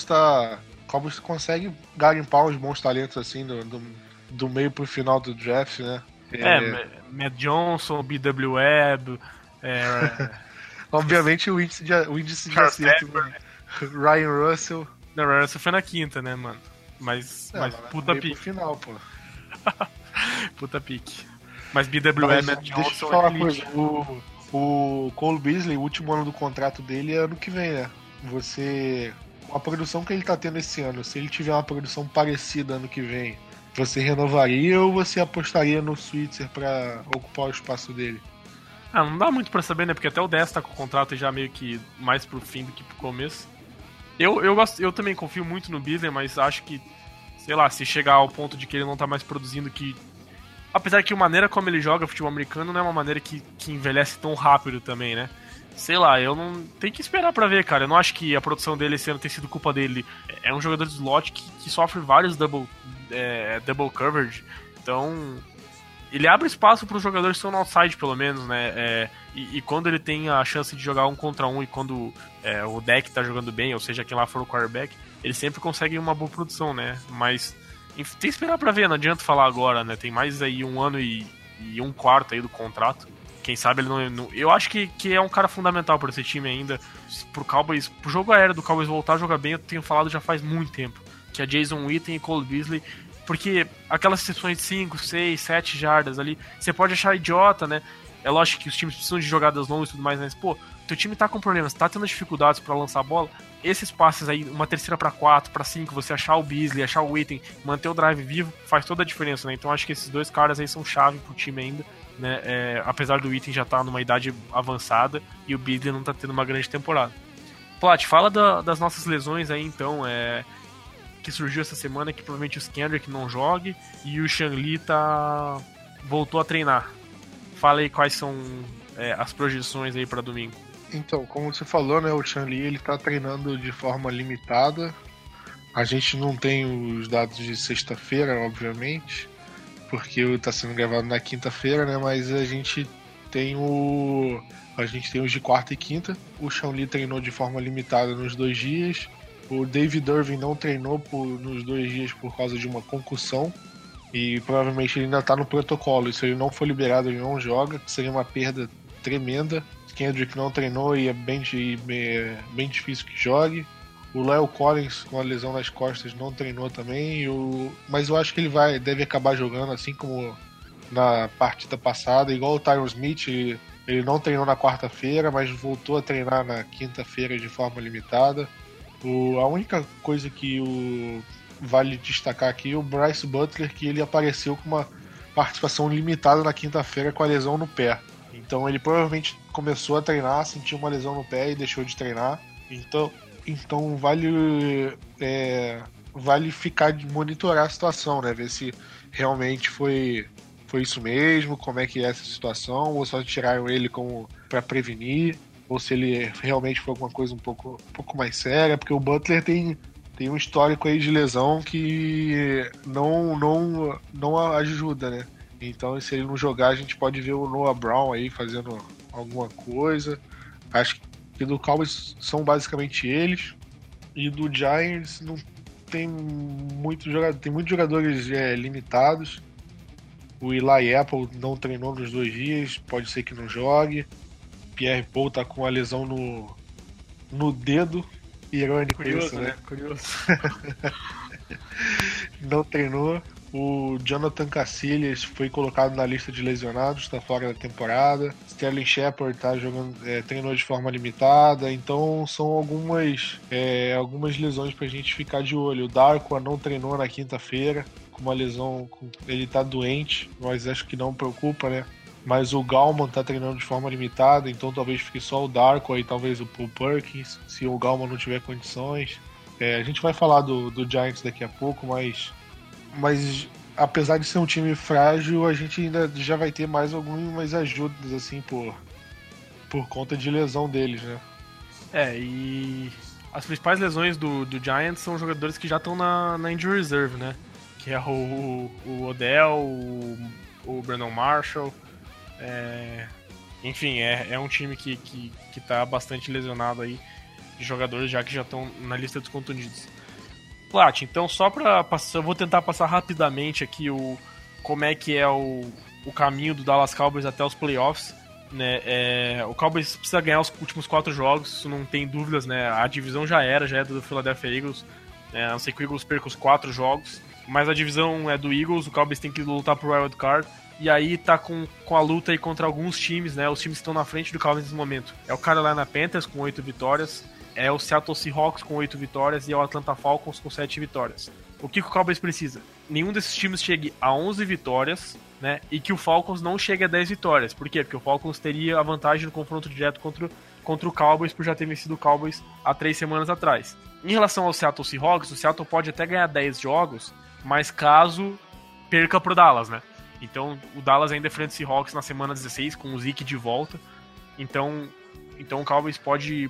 consegue garimpar uns bons talentos assim do meio pro final do draft, né? Matt Johnson, B.W. Webb... Obviamente o índice de acerto, Ryan Russell. Não, Ryan Russell foi na quinta, né, mano? Mas puta pique. Final, pô. Puta pique. Mas B.W. Matt Johnson. Deixa eu te falar uma coisa. O Cole Beasley, o último ano do contrato dele é ano que vem, né? Com a produção que ele tá tendo esse ano, se ele tiver uma produção parecida ano que vem, você renovaria ou você apostaria no Switzer pra ocupar o espaço dele? Não dá muito pra saber, né? Porque até o 10 tá com o contrato já meio que mais pro fim do que pro começo. Eu também confio muito no Beasley, mas acho que, sei lá, se chegar ao ponto de que ele não tá mais produzindo, que apesar que a maneira como ele joga futebol americano não é uma maneira que envelhece tão rápido também, né? Sei lá, eu não... Tem que esperar pra ver, cara. Eu não acho que a produção dele esse ano tenha sido culpa dele. É um jogador de slot que sofre vários double coverage. Então, ele abre espaço para os jogadores que estão no outside, pelo menos, né? E quando ele tem a chance de jogar 1 contra 1 e quando o deck tá jogando bem, ou seja, quem lá for o quarterback, ele sempre consegue uma boa produção, né? Mas tem que esperar pra ver, não adianta falar agora, né? Tem mais aí 1 ano e 1/4 aí do contrato. Quem sabe ele não... Eu acho que é um cara fundamental para esse time ainda. Pro Cowboys, pro jogo aéreo do Cowboys voltar a jogar bem, eu tenho falado já faz muito tempo. Que é Jason Witten e Cole Beasley. Porque aquelas sessões de 5, 6, 7 jardas ali, você pode achar idiota, né? É lógico que os times precisam de jogadas longas e tudo mais, mas, pô, teu time tá com problemas, tá tendo dificuldades para lançar a bola, esses passes aí, uma terceira para 4, para 5, você achar o Beasley, achar o Witten, manter o drive vivo, faz toda a diferença, né? Então acho que esses dois caras aí são chave pro time ainda. né? Apesar do Witten já estar numa idade avançada e o Beasley não tá tendo uma grande temporada. Plat, fala das nossas lesões aí então, que surgiu essa semana, que provavelmente o Kendrick não jogue e o Shanli voltou a treinar. Fala aí quais são as projeções aí para domingo. Então, como você falou, né, o Shanli ele tá treinando de forma limitada. A gente não tem os dados de sexta-feira, obviamente, porque está sendo gravado na quinta-feira, né? Mas a gente tem os de quarta e quinta. O Shanli treinou de forma limitada nos 2 dias. O David Irving não treinou nos 2 dias por causa de uma concussão. E provavelmente ele ainda está no protocolo. E se ele não for liberado, ele não joga. Seria uma perda tremenda. Kendrick não treinou e é bem difícil que jogue. O La'el Collins, com a lesão nas costas, não treinou também. Mas eu acho que ele deve acabar jogando, assim como na partida passada. Igual o Tyron Smith, ele não treinou na quarta-feira, mas voltou a treinar na quinta-feira de forma limitada. A única coisa que vale destacar aqui é o Bryce Butler, que ele apareceu com uma participação limitada na quinta-feira com a lesão no pé. Então ele provavelmente começou a treinar, sentiu uma lesão no pé e deixou de treinar. Então vale ficar de monitorar a situação, né? Ver se realmente foi isso mesmo, como é que é essa situação, ou só tiraram ele para prevenir, ou se ele realmente foi alguma coisa um pouco mais séria, porque o Butler tem um histórico aí de lesão que não ajuda, né? Então, se ele não jogar, a gente pode ver o Noah Brown aí fazendo alguma coisa. Acho que do Cowboys são basicamente eles. E do Giants não tem muitos jogadores limitados. O Eli Apple não treinou nos 2 dias, pode ser que não jogue. Pierre Paul tá com a lesão no dedo. Irônico. Curioso, isso, né? Curioso. Não treinou. O Jonathan Casillas foi colocado na lista de lesionados, está fora da temporada. Sterling Shepard tá treinou de forma limitada. Então são algumas lesões pra gente ficar de olho. O Darko não treinou na quinta-feira com uma lesão, ele tá doente, mas acho que não preocupa, né? Mas o Gallman tá treinando de forma limitada, então talvez fique só o Darko aí, talvez o Paul Perkins, se o Gallman não tiver condições. A gente vai falar do Giants daqui a pouco, mas apesar de ser um time frágil, a gente ainda já vai ter mais algumas ajudas assim por conta de lesão deles, né? E as principais lesões do Giants são jogadores que já estão na injury reserve, né? Que é o Odell, o Brandon Marshall. Enfim, é um time que tá bastante lesionado aí, de jogadores já que já estão na lista dos contundidos. Plat, então só pra passar, eu vou tentar passar rapidamente aqui como é que é o caminho do Dallas Cowboys até os playoffs, né? O Cowboys precisa ganhar os últimos 4 jogos, isso não tem dúvidas, né? A divisão já é do Philadelphia Eagles, a não ser que o Eagles perca os 4 jogos, mas a divisão é do Eagles, o Cowboys tem que lutar pro wild card. E aí tá com a luta aí contra alguns times, né? Os times que estão na frente do Cowboys nesse momento. É o Carolina Panthers com 8 vitórias, é o Seattle Seahawks com 8 vitórias e é o Atlanta Falcons com 7 vitórias. O que o Cowboys precisa? Nenhum desses times chegue a 11 vitórias, né? E que o Falcons não chegue a 10 vitórias. Por quê? Porque o Falcons teria a vantagem no confronto direto contra o Cowboys por já ter vencido o Cowboys há 3 semanas atrás. Em relação ao Seattle Seahawks, o Seattle pode até ganhar 10 jogos, mas caso perca pro Dallas, né? Então o Dallas ainda enfrenta o Seahawks na semana 16 com o Zeke de volta. Então o Cowboys pode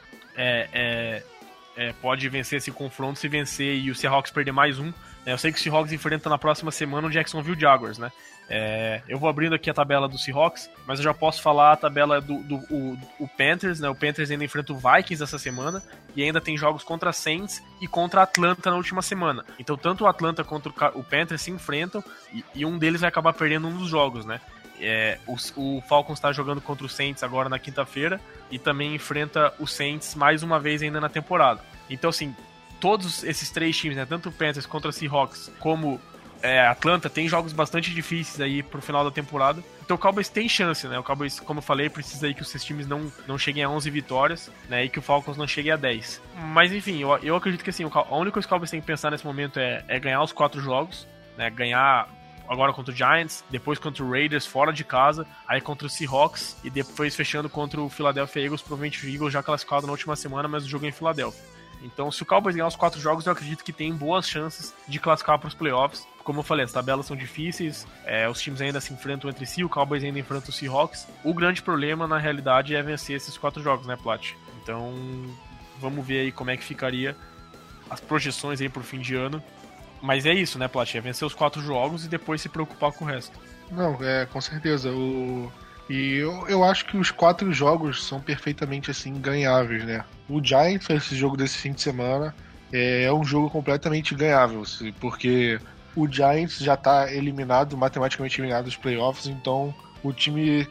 vencer esse confronto se vencer e o Seahawks perder mais um. Eu sei que o Seahawks enfrenta na próxima semana o Jacksonville Jaguars, né? Eu vou abrindo aqui a tabela do Seahawks, mas eu já posso falar a tabela do Panthers, né? O Panthers ainda enfrenta o Vikings essa semana e ainda tem jogos contra Saints e contra Atlanta na última semana. Então tanto o Atlanta quanto o Panthers se enfrentam e um deles vai acabar perdendo um dos jogos, né? O Falcons está jogando contra o Saints agora na quinta-feira e também enfrenta o Saints mais uma vez ainda na temporada. Então assim, todos esses 3 times, né, tanto o Panthers contra o Seahawks como Atlanta, tem jogos bastante difíceis aí pro final da temporada. Então o Cowboys tem chance, né? O Cowboys, como eu falei, precisa aí que os seus times não cheguem a 11 vitórias, né? E que o Falcons não chegue a 10. Mas enfim, eu acredito que assim, a única coisa que o Cowboys tem que pensar nesse momento é ganhar os 4 jogos, né? Ganhar agora contra o Giants, depois contra o Raiders fora de casa, aí contra o Seahawks e depois fechando contra o Philadelphia Eagles, provavelmente o Eagles já classificado na última semana, mas o jogo é em Filadélfia. Então, se o Cowboys ganhar os 4 jogos, eu acredito que tem boas chances de classificar para os playoffs. Como eu falei, as tabelas são difíceis, os times ainda se enfrentam entre si, o Cowboys ainda enfrenta o Seahawks. O grande problema, na realidade, é vencer esses 4 jogos, né, Plat? Então, vamos ver aí como é que ficaria as projeções aí pro fim de ano. Mas é isso, né, Plat? É vencer os 4 jogos e depois se preocupar com o resto. Não, com certeza. E eu acho que os 4 jogos são perfeitamente assim ganháveis, né? O Giants, esse jogo desse fim de semana, é um jogo completamente ganhável, porque o Giants já está eliminado, matematicamente eliminado dos playoffs, então o time,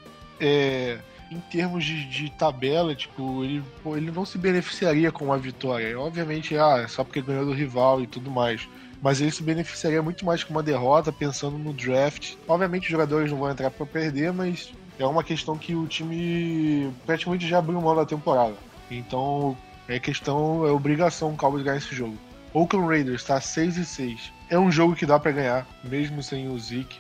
em termos de tabela, tipo, ele não se beneficiaria com uma vitória. Obviamente, só porque ganhou do rival e tudo mais. Mas ele se beneficiaria muito mais com uma derrota, pensando no draft. Obviamente os jogadores não vão entrar para perder, mas é uma questão que o time praticamente já abriu mão da temporada. Então é obrigação o Cowboys ganhar esse jogo. Oakland Raiders está 6-6. É um jogo que dá para ganhar, mesmo sem o Zeke.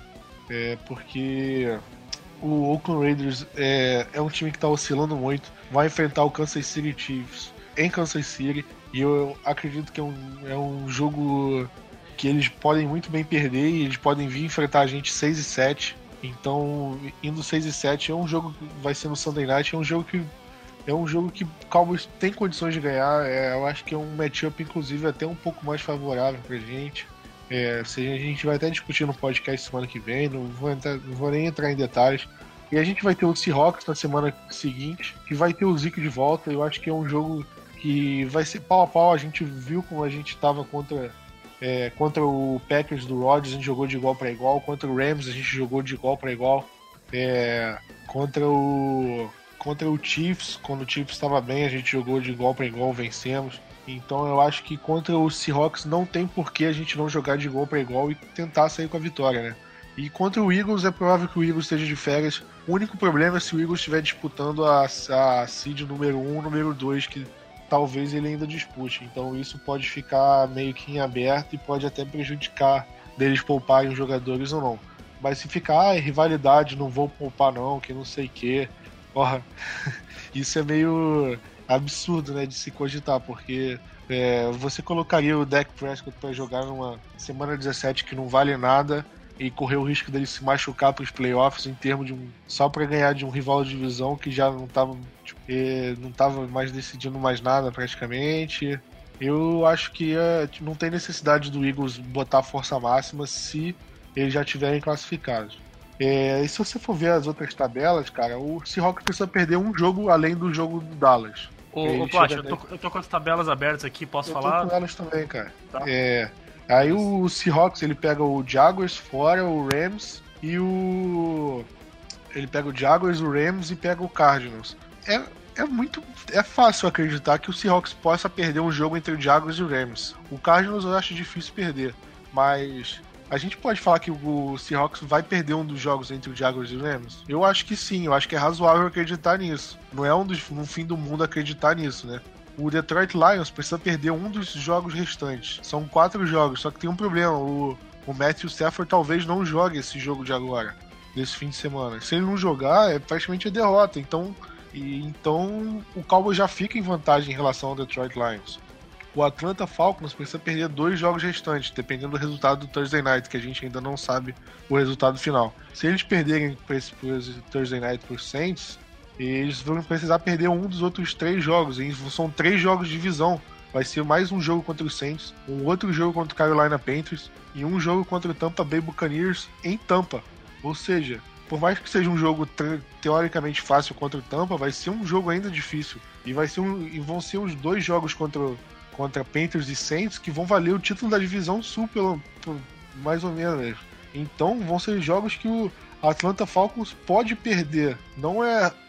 Porque o Oakland Raiders é um time que está oscilando muito. Vai enfrentar o Kansas City Chiefs em Kansas City. E eu acredito que é um jogo que eles podem muito bem perder e eles podem vir enfrentar a gente 6-7. Então, indo 6-7 é um jogo que vai ser no Sunday Night, é um jogo que o Cowboys tem condições de ganhar. Eu acho que é um matchup, inclusive, até um pouco mais favorável pra gente. A gente vai até discutir no podcast semana que vem, não vou nem entrar em detalhes. E a gente vai ter o Seahawks na semana seguinte, que vai ter o Zeke de volta. Eu acho que é um jogo que vai ser pau a pau. A gente viu como a gente estava contra o Packers do Rodgers, a gente jogou de igual para igual. Contra o Rams, a gente jogou de igual para igual. Contra o Chiefs, quando o Chiefs estava bem, a gente jogou de igual para igual, vencemos. Então eu acho que contra o Seahawks não tem por que a gente não jogar de igual para igual e tentar sair com a vitória, né? E contra o Eagles, é provável que o Eagles esteja de férias. O único problema é se o Eagles estiver disputando a seed número 1, número 2, que talvez ele ainda dispute. Então isso pode ficar meio que em aberto e pode até prejudicar deles pouparem os jogadores ou não. Mas se ficar rivalidade, não vou poupar não, que não sei o que, isso é meio absurdo, né, de se cogitar, porque você colocaria o Dak Prescott para jogar numa semana 17 que não vale nada e correr o risco dele se machucar para os playoffs em termos de só para ganhar de um rival de divisão que já não estava mais decidindo mais nada praticamente. Eu acho que não tem necessidade do Eagles botar a força máxima se eles já tiverem classificados. E se você for ver as outras tabelas, cara, o Seahawks precisa perder um jogo além do jogo do Dallas. Ô Plat, eu tô com as tabelas abertas aqui, posso falar? Eu tô com elas também, cara. Tá. Aí o Seahawks, ele pega o Jaguars fora, o Rams e ele pega o Jaguars, o Rams e pega o Cardinals. É fácil acreditar que o Seahawks possa perder um jogo entre o Jaguars e o Rams. O Cardinals eu acho difícil perder, mas a gente pode falar que o Seahawks vai perder um dos jogos entre o Jaguars e o Rams? Eu acho que sim, eu acho que é razoável acreditar nisso. Não é no fim do mundo acreditar nisso, né? O Detroit Lions precisa perder um dos jogos restantes. São 4 jogos, só que tem um problema. O Matthew Stafford talvez não jogue esse jogo de agora, desse fim de semana. Se ele não jogar, é praticamente a derrota. Então o Cowboys já fica em vantagem em relação ao Detroit Lions. O Atlanta Falcons precisa perder 2 jogos restantes, dependendo do resultado do Thursday Night, que a gente ainda não sabe o resultado final. Se eles perderem para esse Thursday Night por Saints, eles vão precisar perder um dos outros 3 jogos. E são 3 jogos de divisão. Vai ser mais um jogo contra o Saints, um outro jogo contra o Carolina Panthers e um jogo contra o Tampa Bay Buccaneers em Tampa. Ou seja, por mais que seja um jogo teoricamente fácil contra o Tampa, vai ser um jogo ainda difícil. E vão ser os 2 jogos contra Panthers e Saints que vão valer o título da divisão sul, mais ou menos. Então vão ser jogos que o Atlanta Falcons pode perder. Não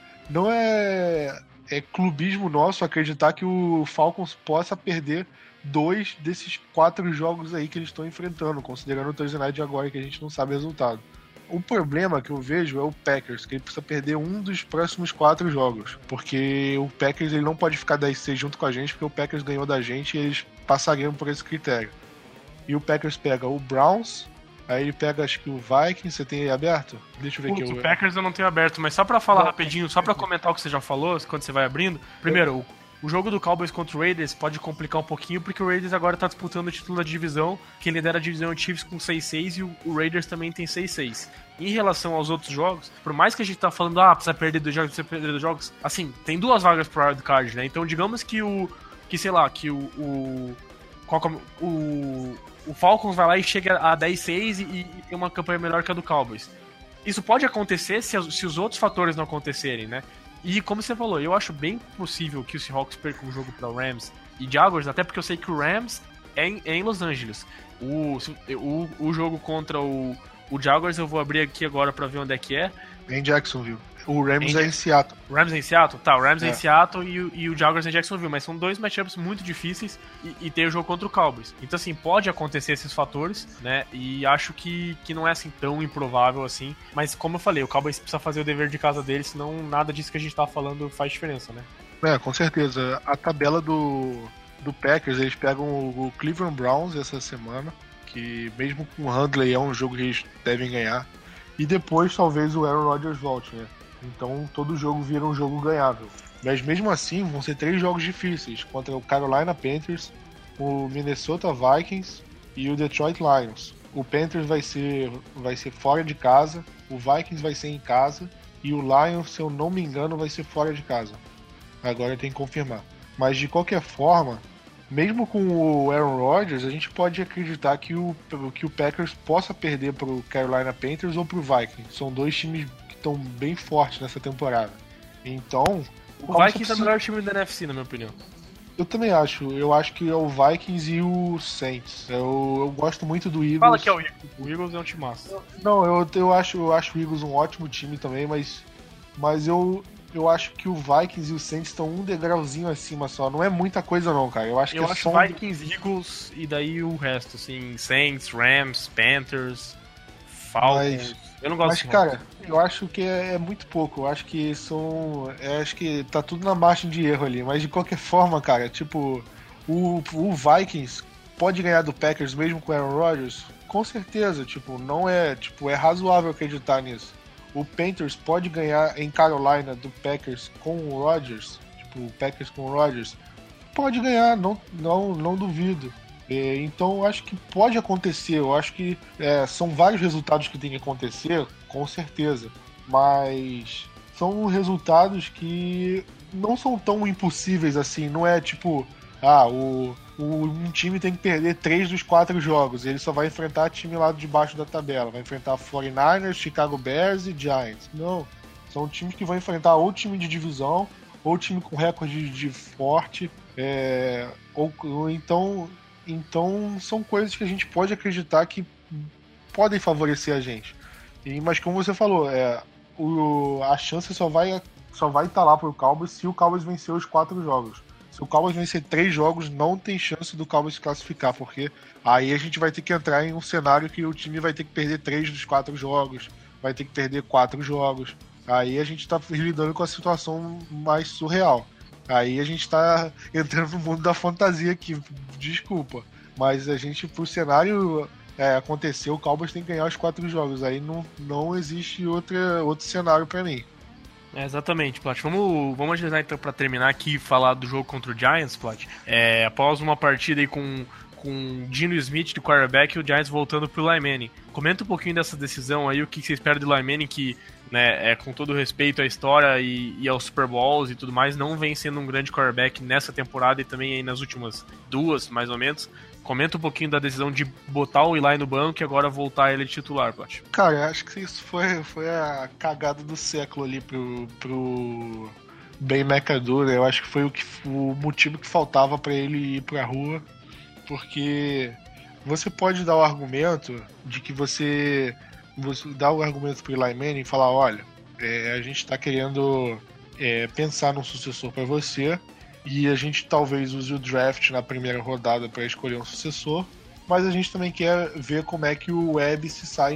é clubismo nosso acreditar que o Falcons possa perder 2 desses 4 jogos aí que eles estão enfrentando, considerando o Thursday Night de agora, que a gente não sabe o resultado. O problema que eu vejo é o Packers, que ele precisa perder um dos próximos 4 jogos, porque o Packers ele não pode ficar 10-6 junto com a gente, porque o Packers ganhou da gente e eles passariam por esse critério. E o Packers pega o Browns, Aí ele pega, acho que o Vikings, você tem aí aberto? Deixa eu ver aqui. O Packers eu não tenho aberto, mas só pra falar rapidinho, só pra comentar o que você já falou, quando você vai abrindo. Primeiro, o jogo do Cowboys contra o Raiders pode complicar um pouquinho, porque o Raiders agora tá disputando o título da divisão. Quem lidera a divisão é o Chiefs com 6-6 e o Raiders também tem 6-6. Em relação aos outros jogos, por mais que a gente tá falando, precisa perder 2 jogos, precisa perder 2 jogos, assim, tem 2 vagas pro wild card, né? Então digamos que o Falcons vai lá e chega a 10-6 e tem uma campanha melhor que a do Cowboys. Isso pode acontecer se os outros fatores não acontecerem, né? E como você falou, eu acho bem possível que o Seahawks perca um jogo para o Rams e Jaguars, até porque eu sei que o Rams é em Los Angeles. O jogo contra o Jaguars eu vou abrir aqui agora para ver onde é que é. Em Jacksonville. O Rams é em Seattle. O Rams é em Seattle? Tá, o Rams é em Seattle e o Jaguars é em Jacksonville, mas são 2 matchups muito difíceis e tem o jogo contra o Cowboys. Então, assim, pode acontecer esses fatores, né? E acho que não é assim tão improvável assim. Mas, como eu falei, o Cowboys precisa fazer o dever de casa dele, senão nada disso que a gente tá falando faz diferença, né? Com certeza. A tabela do Packers, eles pegam o Cleveland Browns essa semana, que mesmo com o Handley é um jogo que eles devem ganhar. E depois, talvez, o Aaron Rodgers volte, né? Então todo jogo vira um jogo ganhável. Mas mesmo assim vão ser 3 jogos difíceis contra o Carolina Panthers, o Minnesota Vikings e o Detroit Lions. O Panthers vai ser fora de casa, o Vikings vai ser em casa e o Lions, se eu não me engano, vai ser fora de casa. Agora tem que confirmar. Mas de qualquer forma, mesmo com o Aaron Rodgers, a gente pode acreditar que o Packers possa perder para o Carolina Panthers ou para o Vikings. São 2 times estão bem fortes nessa temporada. Então, o Vikings é o melhor time da NFC, na minha opinião. Eu também acho. Eu acho que é o Vikings e o Saints. Eu gosto muito do Eagles. Fala que é o Eagles. O Eagles é um time massa. Não, eu acho o Eagles um ótimo time também, mas eu acho que o Vikings e o Saints estão um degrauzinho acima só. Não é muita coisa não, cara. Eu acho Vikings, Eagles e daí o resto, assim, Saints, Rams, Panthers, Falcons. Eu não gosto. Mas, cara, eu acho que é muito pouco. Eu acho que acho que tá tudo na margem de erro ali. Mas de qualquer forma, cara, tipo, o Vikings pode ganhar do Packers mesmo com o Aaron Rodgers? Com certeza, tipo, não é. Tipo, é razoável acreditar nisso. O Panthers pode ganhar em Carolina do Packers com o Rodgers? Tipo, o Packers com o Rodgers? Pode ganhar, não duvido. Então eu acho que pode acontecer, eu acho que são vários resultados que tem que acontecer, com certeza, mas são resultados que não são tão impossíveis assim, não é tipo, um time tem que perder 3 dos 4 jogos, ele só vai enfrentar time lá de baixo da tabela, vai enfrentar 49ers, Chicago Bears e Giants, não, são times que vão enfrentar ou time de divisão, ou time com recorde de forte, ou então são coisas que a gente pode acreditar que podem favorecer a gente. Mas como você falou, a chance só vai estar lá pro Cowboys se o Cowboys vencer os 4 jogos. Se o Cowboys vencer 3 jogos, não tem chance do Cowboys se classificar, porque aí a gente vai ter que entrar em um cenário que o time vai ter que perder 3 dos 4 jogos, vai ter que perder 4 jogos. Aí a gente tá lidando com a situação mais surreal. Aí a gente tá entrando no mundo da fantasia aqui, desculpa. Mas a gente, pro cenário acontecer, o Cowboys tem que ganhar os 4 jogos. Aí não existe outro cenário pra mim. Exatamente, Plat. Vamos agilizar então pra terminar aqui e falar do jogo contra o Giants, Plat. Após uma partida aí com Geno Smith de quarterback e o Giants voltando pro Eli Manning. Comenta um pouquinho dessa decisão aí, o que você espera do Eli Manning, que, né, com todo respeito à história e aos Super Bowls e tudo mais, não vem sendo um grande quarterback nessa temporada e também aí nas últimas 2, mais ou menos. Comenta um pouquinho da decisão de botar o Eli no banco e agora voltar ele titular, Plat. Cara, eu acho que isso foi a cagada do século ali pro Ben McAdoo, né? Eu acho que foi o motivo que faltava pra ele ir pra rua. Porque você pode dar o argumento de que você dá o argumento pro Eli Manning e falar, olha, a gente tá querendo pensar num sucessor para você e a gente talvez use o draft na primeira rodada para escolher um sucessor, mas a gente também quer ver como é que o Webb se sai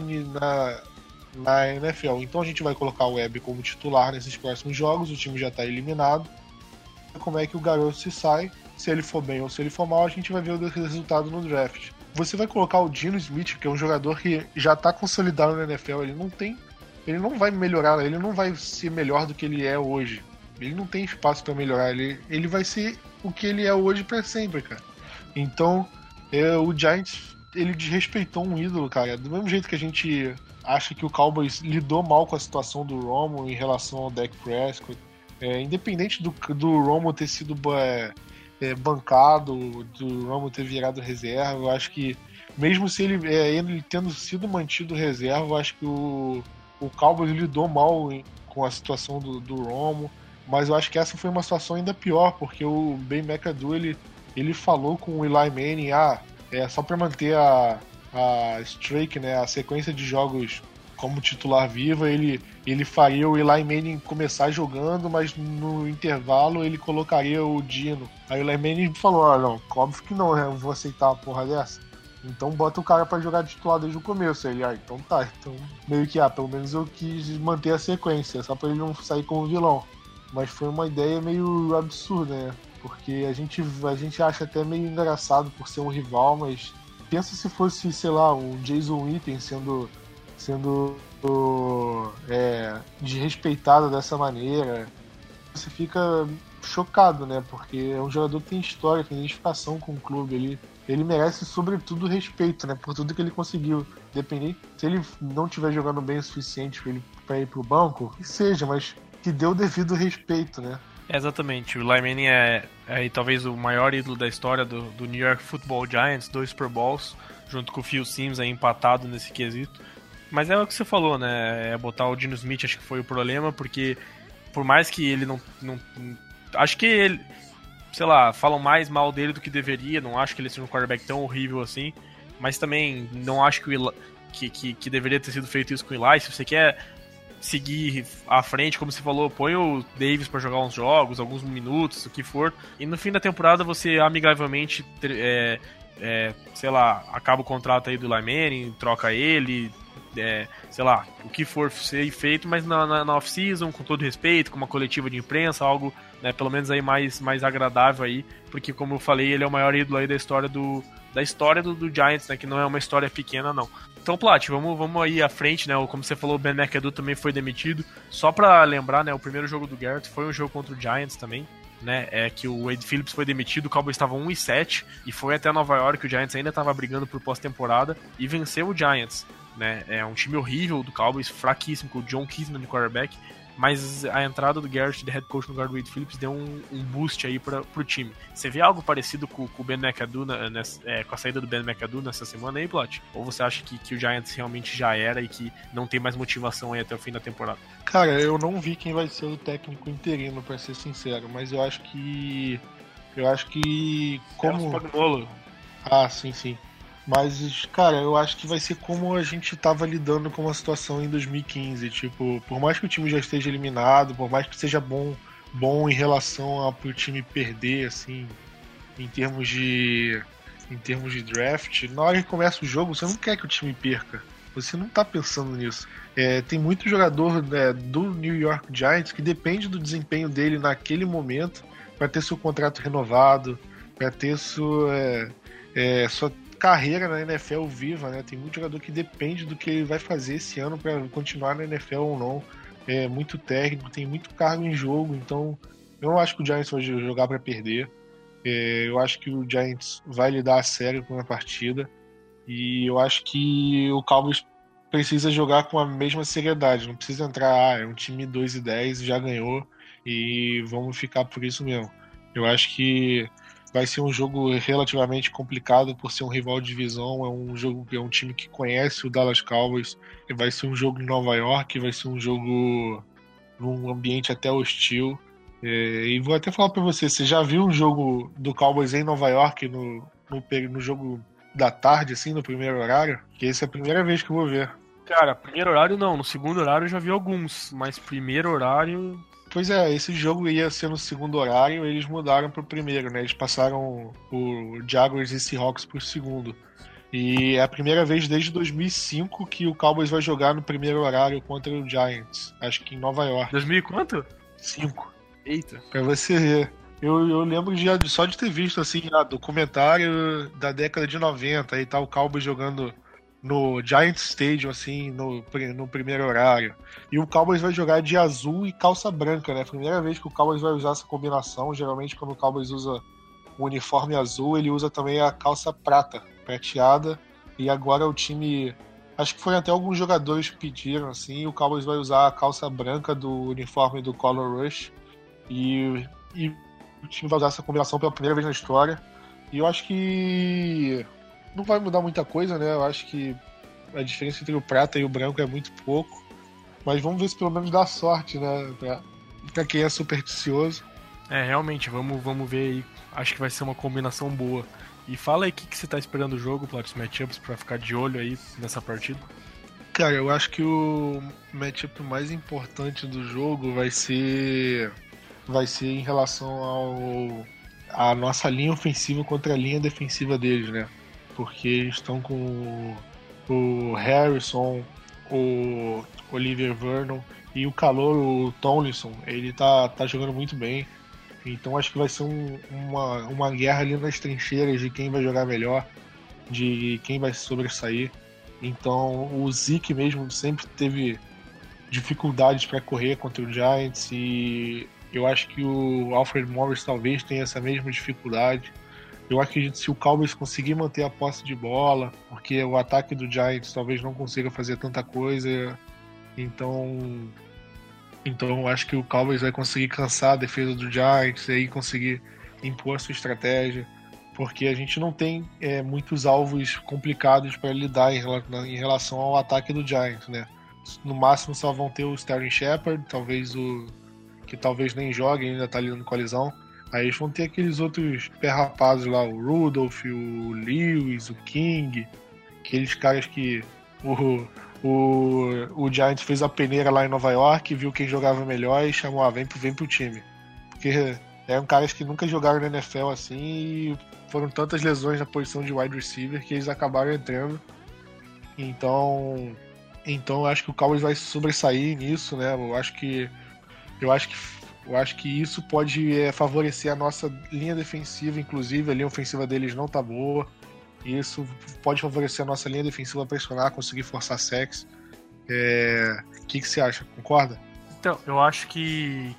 na NFL. Então a gente vai colocar o Webb como titular nesses próximos jogos, o time já tá eliminado, como é que o garoto se sai. Se ele for bem ou se ele for mal, a gente vai ver o resultado no draft. você vai colocar o Geno Smith, que é um jogador que já tá consolidado na NFL, ele não vai melhorar, ele não vai ser melhor do que ele é hoje. Ele não tem espaço pra melhorar, ele vai ser o que ele é hoje pra sempre, cara. Então, o Giants, ele desrespeitou um ídolo, cara. Do mesmo jeito que a gente acha que o Cowboys lidou mal com a situação do Romo em relação ao Dak Prescott, independente do Romo ter sido bancado, do Romo ter virado reserva, eu acho que mesmo se ele tendo sido mantido reserva, eu acho que o Cowboys lidou mal com a situação do Romo, mas eu acho que essa foi uma situação ainda pior, porque o Ben McAdoo, ele falou com o Eli Manning, só para manter a streak, né, a sequência de jogos como titular viva, ele faria o Eli Manning começar jogando, mas no intervalo ele colocaria o Geno. Aí o Eli Manning falou, não, óbvio que não, eu vou aceitar uma porra dessa. Então bota o cara pra jogar de titular desde o começo. Aí ele, então tá. Então meio que, pelo menos eu quis manter a sequência, só pra ele não sair como vilão. Mas foi uma ideia meio absurda, né? Porque a gente acha até meio engraçado por ser um rival, mas pensa se fosse, sei lá, um Jason Witten sendo desrespeitado dessa maneira. Você fica chocado, né? Porque é um jogador que tem história, tem identificação com o clube. Ele merece, sobretudo, respeito, né? Por tudo que ele conseguiu. Dependente, se ele não estiver jogando bem o suficiente pra ir pro banco, que seja, mas que dê o devido respeito, né? Exatamente. O Eli Manning é talvez o maior ídolo da história do New York Football Giants, 2 Super Bowls, junto com o Phil Simms aí empatado nesse quesito. Mas é o que você falou, né? Botar o Geno Smith acho que foi o problema, porque por mais que ele não acho que ele, sei lá, falam mais mal dele do que deveria, não acho que ele seja um quarterback tão horrível assim, mas também não acho que deveria ter sido feito isso com o Eli. Se você quer seguir à frente, como você falou, põe o Davis pra jogar uns jogos, alguns minutos, o que for, e no fim da temporada você amigavelmente sei lá, acaba o contrato aí do Eli Manning, troca ele, sei lá, o que for ser feito, mas na off-season, com todo respeito, com uma coletiva de imprensa, algo, né, pelo menos aí mais agradável aí, porque como eu falei, ele é o maior ídolo aí da história do Giants, né, que não é uma história pequena, não. Então, Plat, vamos aí à frente, né, como você falou, o Ben McAdoo também foi demitido, só pra lembrar, né, o primeiro jogo do Garrett foi um jogo contra o Giants também, né, que o Wade Phillips foi demitido, o Cowboys estava 1-7 e foi até Nova York, o Giants ainda estava brigando por pós-temporada e venceu o Giants, né, é um time horrível do Cowboys, fraquíssimo, com o John Kissman de quarterback, mas a entrada do Garrett de head coach no lugar do Wade Phillips deu um boost aí pro time. Você vê algo parecido com o Ben McAdoo, com a saída do Ben McAdoo nessa semana aí, Plot? Ou você acha que o Giants realmente já era e que não tem mais motivação aí até o fim da temporada? Cara, eu não vi quem vai ser o técnico interino, pra ser sincero, mas eu acho que como... sim. Mas, cara, eu acho que vai ser como a gente tava lidando com a situação em 2015. Tipo, por mais que o time já esteja eliminado, por mais que seja bom em relação pro time perder, assim, em termos de draft, na hora que começa o jogo, você não quer que o time perca. Você não tá pensando nisso. Tem muito jogador, né, do New York Giants que depende do desempenho dele naquele momento para ter seu contrato renovado, para ter sua carreira na NFL viva, né? Tem muito jogador que depende do que ele vai fazer esse ano para continuar na NFL ou não. É muito técnico, tem muito cargo em jogo, então eu não acho que o Giants vai jogar para perder. Eu acho que o Giants vai lidar a sério com a partida e eu acho que o Cowboys precisa jogar com a mesma seriedade, não precisa entrar, é um time 2-10, já ganhou e vamos ficar por isso mesmo. Eu acho que vai ser um jogo relativamente complicado por ser um rival de divisão, é um time que conhece o Dallas Cowboys, vai ser um jogo em Nova York, vai ser um jogo num ambiente até hostil. E vou até falar pra você já viu um jogo do Cowboys em Nova York no jogo da tarde, assim, no primeiro horário? Que essa é a primeira vez que eu vou ver. Cara, primeiro horário não, no segundo horário eu já vi alguns, mas primeiro horário... Pois é, esse jogo ia ser no segundo horário, eles mudaram pro primeiro, né? Eles passaram o Jaguars e Seahawks pro segundo. E é a primeira vez desde 2005 que o Cowboys vai jogar no primeiro horário contra o Giants. Acho que em Nova York. 2000 e quanto? 5. Eita. Pra você ver. Eu lembro só de ter visto assim, documentário da década de 90 e tal, o Cowboys jogando no Giants Stadium, assim, no primeiro horário. E o Cowboys vai jogar de azul e calça branca, né? Primeira vez que o Cowboys vai usar essa combinação. Geralmente, quando o Cowboys usa o uniforme azul, ele usa também a calça prateada. E agora o time. Acho que foi até alguns jogadores que pediram, assim. E o Cowboys vai usar a calça branca do uniforme do Color Rush. E o time vai usar essa combinação pela primeira vez na história. E eu acho que não vai mudar muita coisa, né? Eu acho que a diferença entre o prata e o branco é muito pouco. Mas vamos ver se pelo menos dá sorte, né? Pra quem é supersticioso. Realmente, vamos ver aí. Acho que vai ser uma combinação boa. E fala aí o que você tá esperando do jogo, Plat, os matchups, pra ficar de olho aí nessa partida. Cara, eu acho que o matchup mais importante do jogo vai ser em relação à nossa linha ofensiva contra a linha defensiva deles, né? Porque eles estão com o Harrison, o Olivier Vernon e o calor, o Tomlinson. Ele tá jogando muito bem. Então acho que vai ser uma guerra ali nas trincheiras de quem vai jogar melhor, de quem vai se sobressair. Então o Zeke mesmo sempre teve dificuldades para correr contra o Giants e eu acho que o Alfred Morris talvez tenha essa mesma dificuldade. Eu acredito que se o Cowboys conseguir manter a posse de bola, porque o ataque do Giants talvez não consiga fazer tanta coisa, então eu acho que o Cowboys vai conseguir cansar a defesa do Giants e aí conseguir impor a sua estratégia, porque a gente não tem muitos alvos complicados para lidar em relação ao ataque do Giants, né? No máximo só vão ter o Sterling Shepard, que talvez nem jogue, ainda tá lidando com a lesão. Aí eles vão ter aqueles outros pé rapazes lá, o Rudolph, o Lewis, o King, aqueles caras que o Giants fez a peneira lá em Nova York, viu quem jogava melhor e chamou, vem pro time. Porque eram caras que nunca jogaram na NFL assim e foram tantas lesões na posição de wide receiver que eles acabaram entrando. Então eu acho que o Cowboys vai sobressair nisso, né? Eu acho que isso pode favorecer a nossa linha defensiva, inclusive a linha ofensiva deles não tá boa. E isso pode favorecer a nossa linha defensiva a pressionar, conseguir forçar sacks. O que você acha? Concorda? Então, eu acho que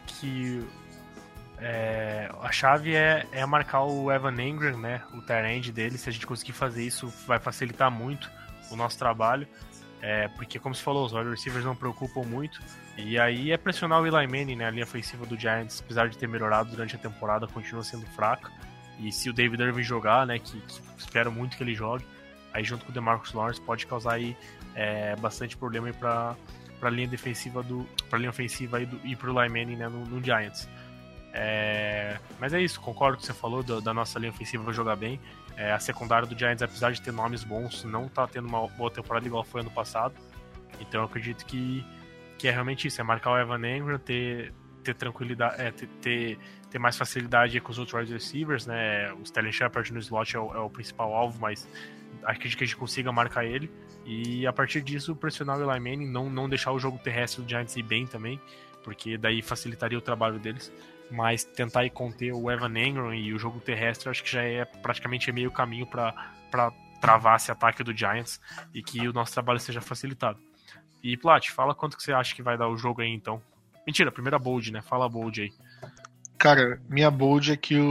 a chave é marcar o Evan Engram, né? O tight end dele. Se a gente conseguir fazer isso, vai facilitar muito o nosso trabalho. Porque, como você falou, os wide receivers não preocupam muito. E aí é pressionar o Eli Manning, né? A linha ofensiva do Giants, apesar de ter melhorado durante a temporada, continua sendo fraca. E se o David Irving jogar, né? Que espero muito que ele jogue, aí junto com o DeMarcus Lawrence pode causar aí bastante problema aí pra linha defensiva pra linha ofensiva e pro Eli Manning, né? No Giants. Mas é isso, concordo com o que você falou da nossa linha ofensiva vai jogar bem. A secundária do Giants, apesar de ter nomes bons, não tá tendo uma boa temporada igual foi ano passado. Então eu acredito que é realmente isso, marcar o Evan Engram, ter tranquilidade, ter mais facilidade com os outros wide receivers, né? O Sterling Shepard no slot é o principal alvo, mas acredito que a gente consiga marcar ele. E a partir disso, pressionar o Eli Manning, não deixar o jogo terrestre do Giants ir bem também, porque daí facilitaria o trabalho deles. Mas tentar ir conter o Evan Engram e o jogo terrestre, acho que já praticamente meio caminho para travar esse ataque do Giants e que o nosso trabalho seja facilitado. E Plat, fala quanto que você acha que vai dar o jogo aí então. Mentira, primeira bold, né? Fala a bold aí. Cara, minha bold é que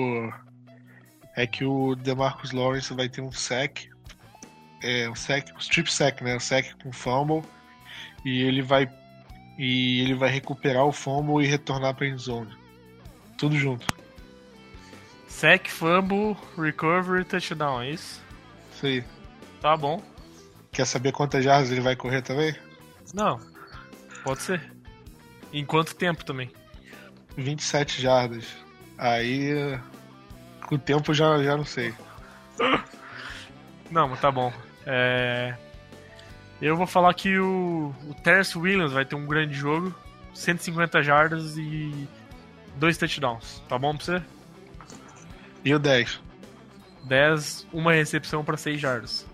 o DeMarcus Lawrence vai ter um sack, um strip sack, né? Um sack com fumble e ele vai recuperar o fumble e retornar para end zone. Tudo junto. Sack, fumble, recovery, touchdown, é isso? Isso aí. Tá bom. Quer saber quantas jardas ele vai correr também? Não. Pode ser. Em quanto tempo também? 27 jardas. Aí, com o tempo já não sei. Não, mas tá bom. Eu vou falar que o Terrence Williams vai ter um grande jogo, 150 jardas e 2 touchdowns. Tá bom pra você? E o 10? 10, uma recepção pra 6 jardas.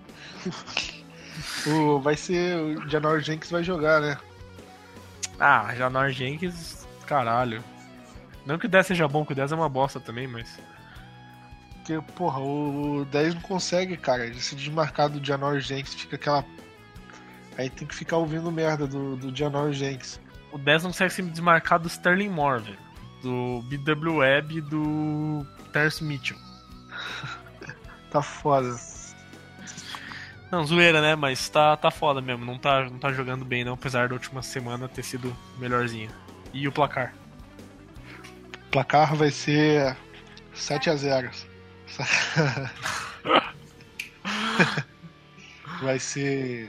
Vai ser o Janoris Jenkins vai jogar, né? Janoris Jenkins, caralho. Não que o 10 seja bom, que o 10 é uma bosta também, mas... Porque, porra, o 10 não consegue, cara. Ele se desmarcar do Janoris Jenkins, fica aquela... Aí tem que ficar ouvindo merda do Janoris Jenkins. O 10 não consegue se desmarcar do Sterling Moore, velho. Do BW Webb e do Terence Mitchell. Tá foda. Não, zoeira, né? Mas tá foda mesmo. Não tá jogando bem, não. Apesar da última semana ter sido melhorzinha. E o placar? O placar vai ser 7-0. Vai ser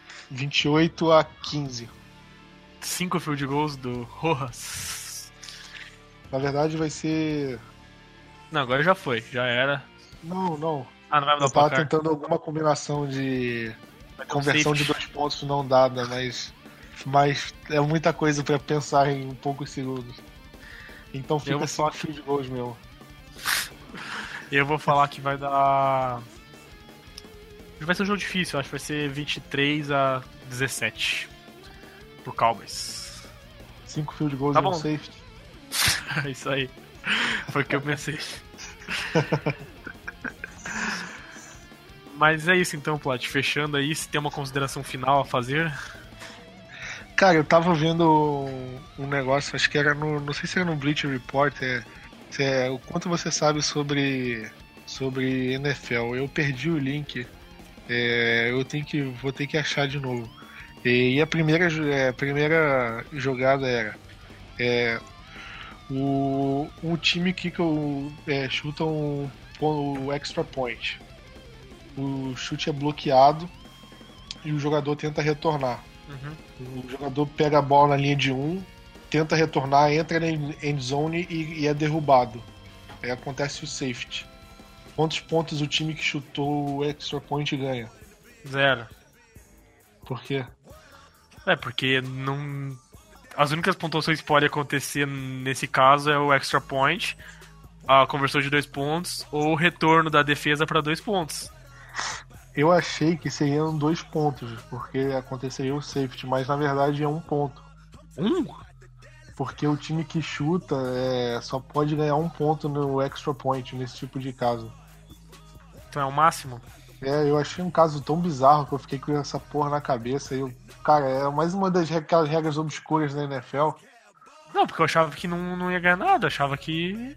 28-15. 5 field goals do Rojas. Na verdade vai ser... Não, agora já foi. Já era. Não. Ah, não vai mudar Eu o tava placar. tentando alguma combinação de conversão de safety. 2 pontos não dada, mas é muita coisa pra pensar em poucos segundos. Então Eu vou fica 5 field goals mesmo. Eu vou falar que vai dar... Vai ser um jogo difícil. Acho que vai ser 23-17 pro Cowboys. 5 field goals Tá e um bom. safety. É isso aí. Foi o que eu pensei. Mas é isso então, Plat. Fechando aí, se tem uma consideração final a fazer. Cara, eu tava vendo um negócio, acho que era no... Não sei se era no Bleacher Report, o quanto você sabe sobre NFL. Eu perdi o link. Vou ter que achar de novo. E a primeira jogada era o time que chuta o extra point. O chute é bloqueado e o jogador tenta retornar. O jogador pega a bola na linha de 1, tenta retornar, entra na end zone e é derrubado. Aí acontece o safety. Quantos pontos o time que chutou o extra point ganha? 0. Por quê? Porque não... As únicas pontuações que podem acontecer nesse caso é o extra point, a conversão de 2 pontos ou o retorno da defesa para 2 pontos. Eu achei que seriam 2 pontos, porque aconteceria o safety, mas na verdade é 1 ponto. Porque o time que chuta só pode ganhar 1 ponto no extra point, nesse tipo de caso. Então é o máximo? Eu achei um caso tão bizarro que eu fiquei com essa porra na cabeça. Cara, é mais uma aquelas regras obscuras da NFL. Não, porque eu achava que não ia ganhar nada, eu achava que...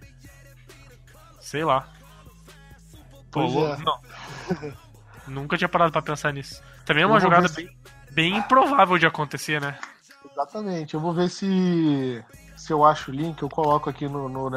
Sei lá. Pois é. Não. Nunca tinha parado pra pensar nisso. Também é uma jogada bem improvável de acontecer, né? Exatamente. Eu vou ver se eu acho o link, eu coloco aqui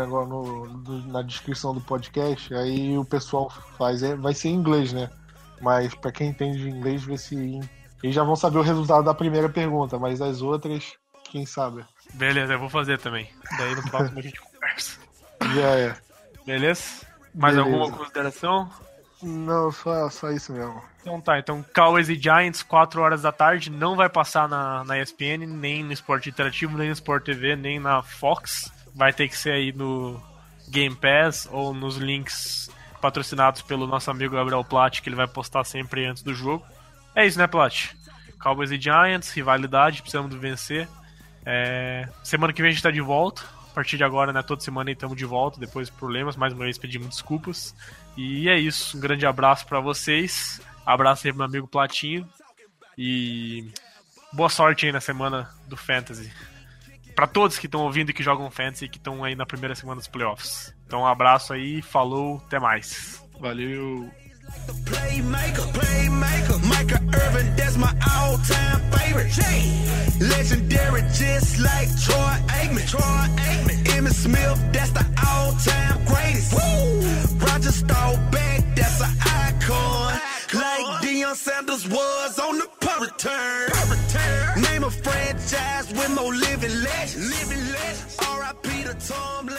na descrição do podcast, aí o pessoal faz. Vai ser em inglês, né? Mas pra quem entende de inglês, vê se... Eles já vão saber o resultado da primeira pergunta, mas as outras, quem sabe. Beleza, eu vou fazer também. Daí no próximo a gente conversa. Já é. Beleza? Mais alguma consideração? Não, só isso mesmo. Então tá, Cowboys e Giants, 4 horas da tarde, não vai passar na ESPN, nem no Esporte Interativo, nem no Sport TV, nem na Fox. Vai ter que ser aí no Game Pass ou nos links patrocinados pelo nosso amigo Gabriel Plat, que ele vai postar sempre antes do jogo. É isso, né, Plat? Cowboys e Giants, rivalidade, precisamos vencer. Semana que vem a gente tá de volta. A partir de agora, né, toda semana estamos de volta, depois de problemas, mais uma vez pedimos desculpas. E é isso, um grande abraço pra vocês. Abraço aí pro meu amigo Platinho. E boa sorte aí na semana do Fantasy. Pra todos que estão ouvindo e que jogam Fantasy e que estão aí na primeira semana dos playoffs. Então um abraço aí, falou, até mais. Valeu. Playmaker, Micah Irvin, that's my all-time favorite. Legendary, just like Troy Aikman. Emmitt Smith, that's the all-time greatest. Roger Staubach, that's an icon. Like Deion Sanders was on the punt return. Name a franchise with no living legends. R.I.P. to Tom.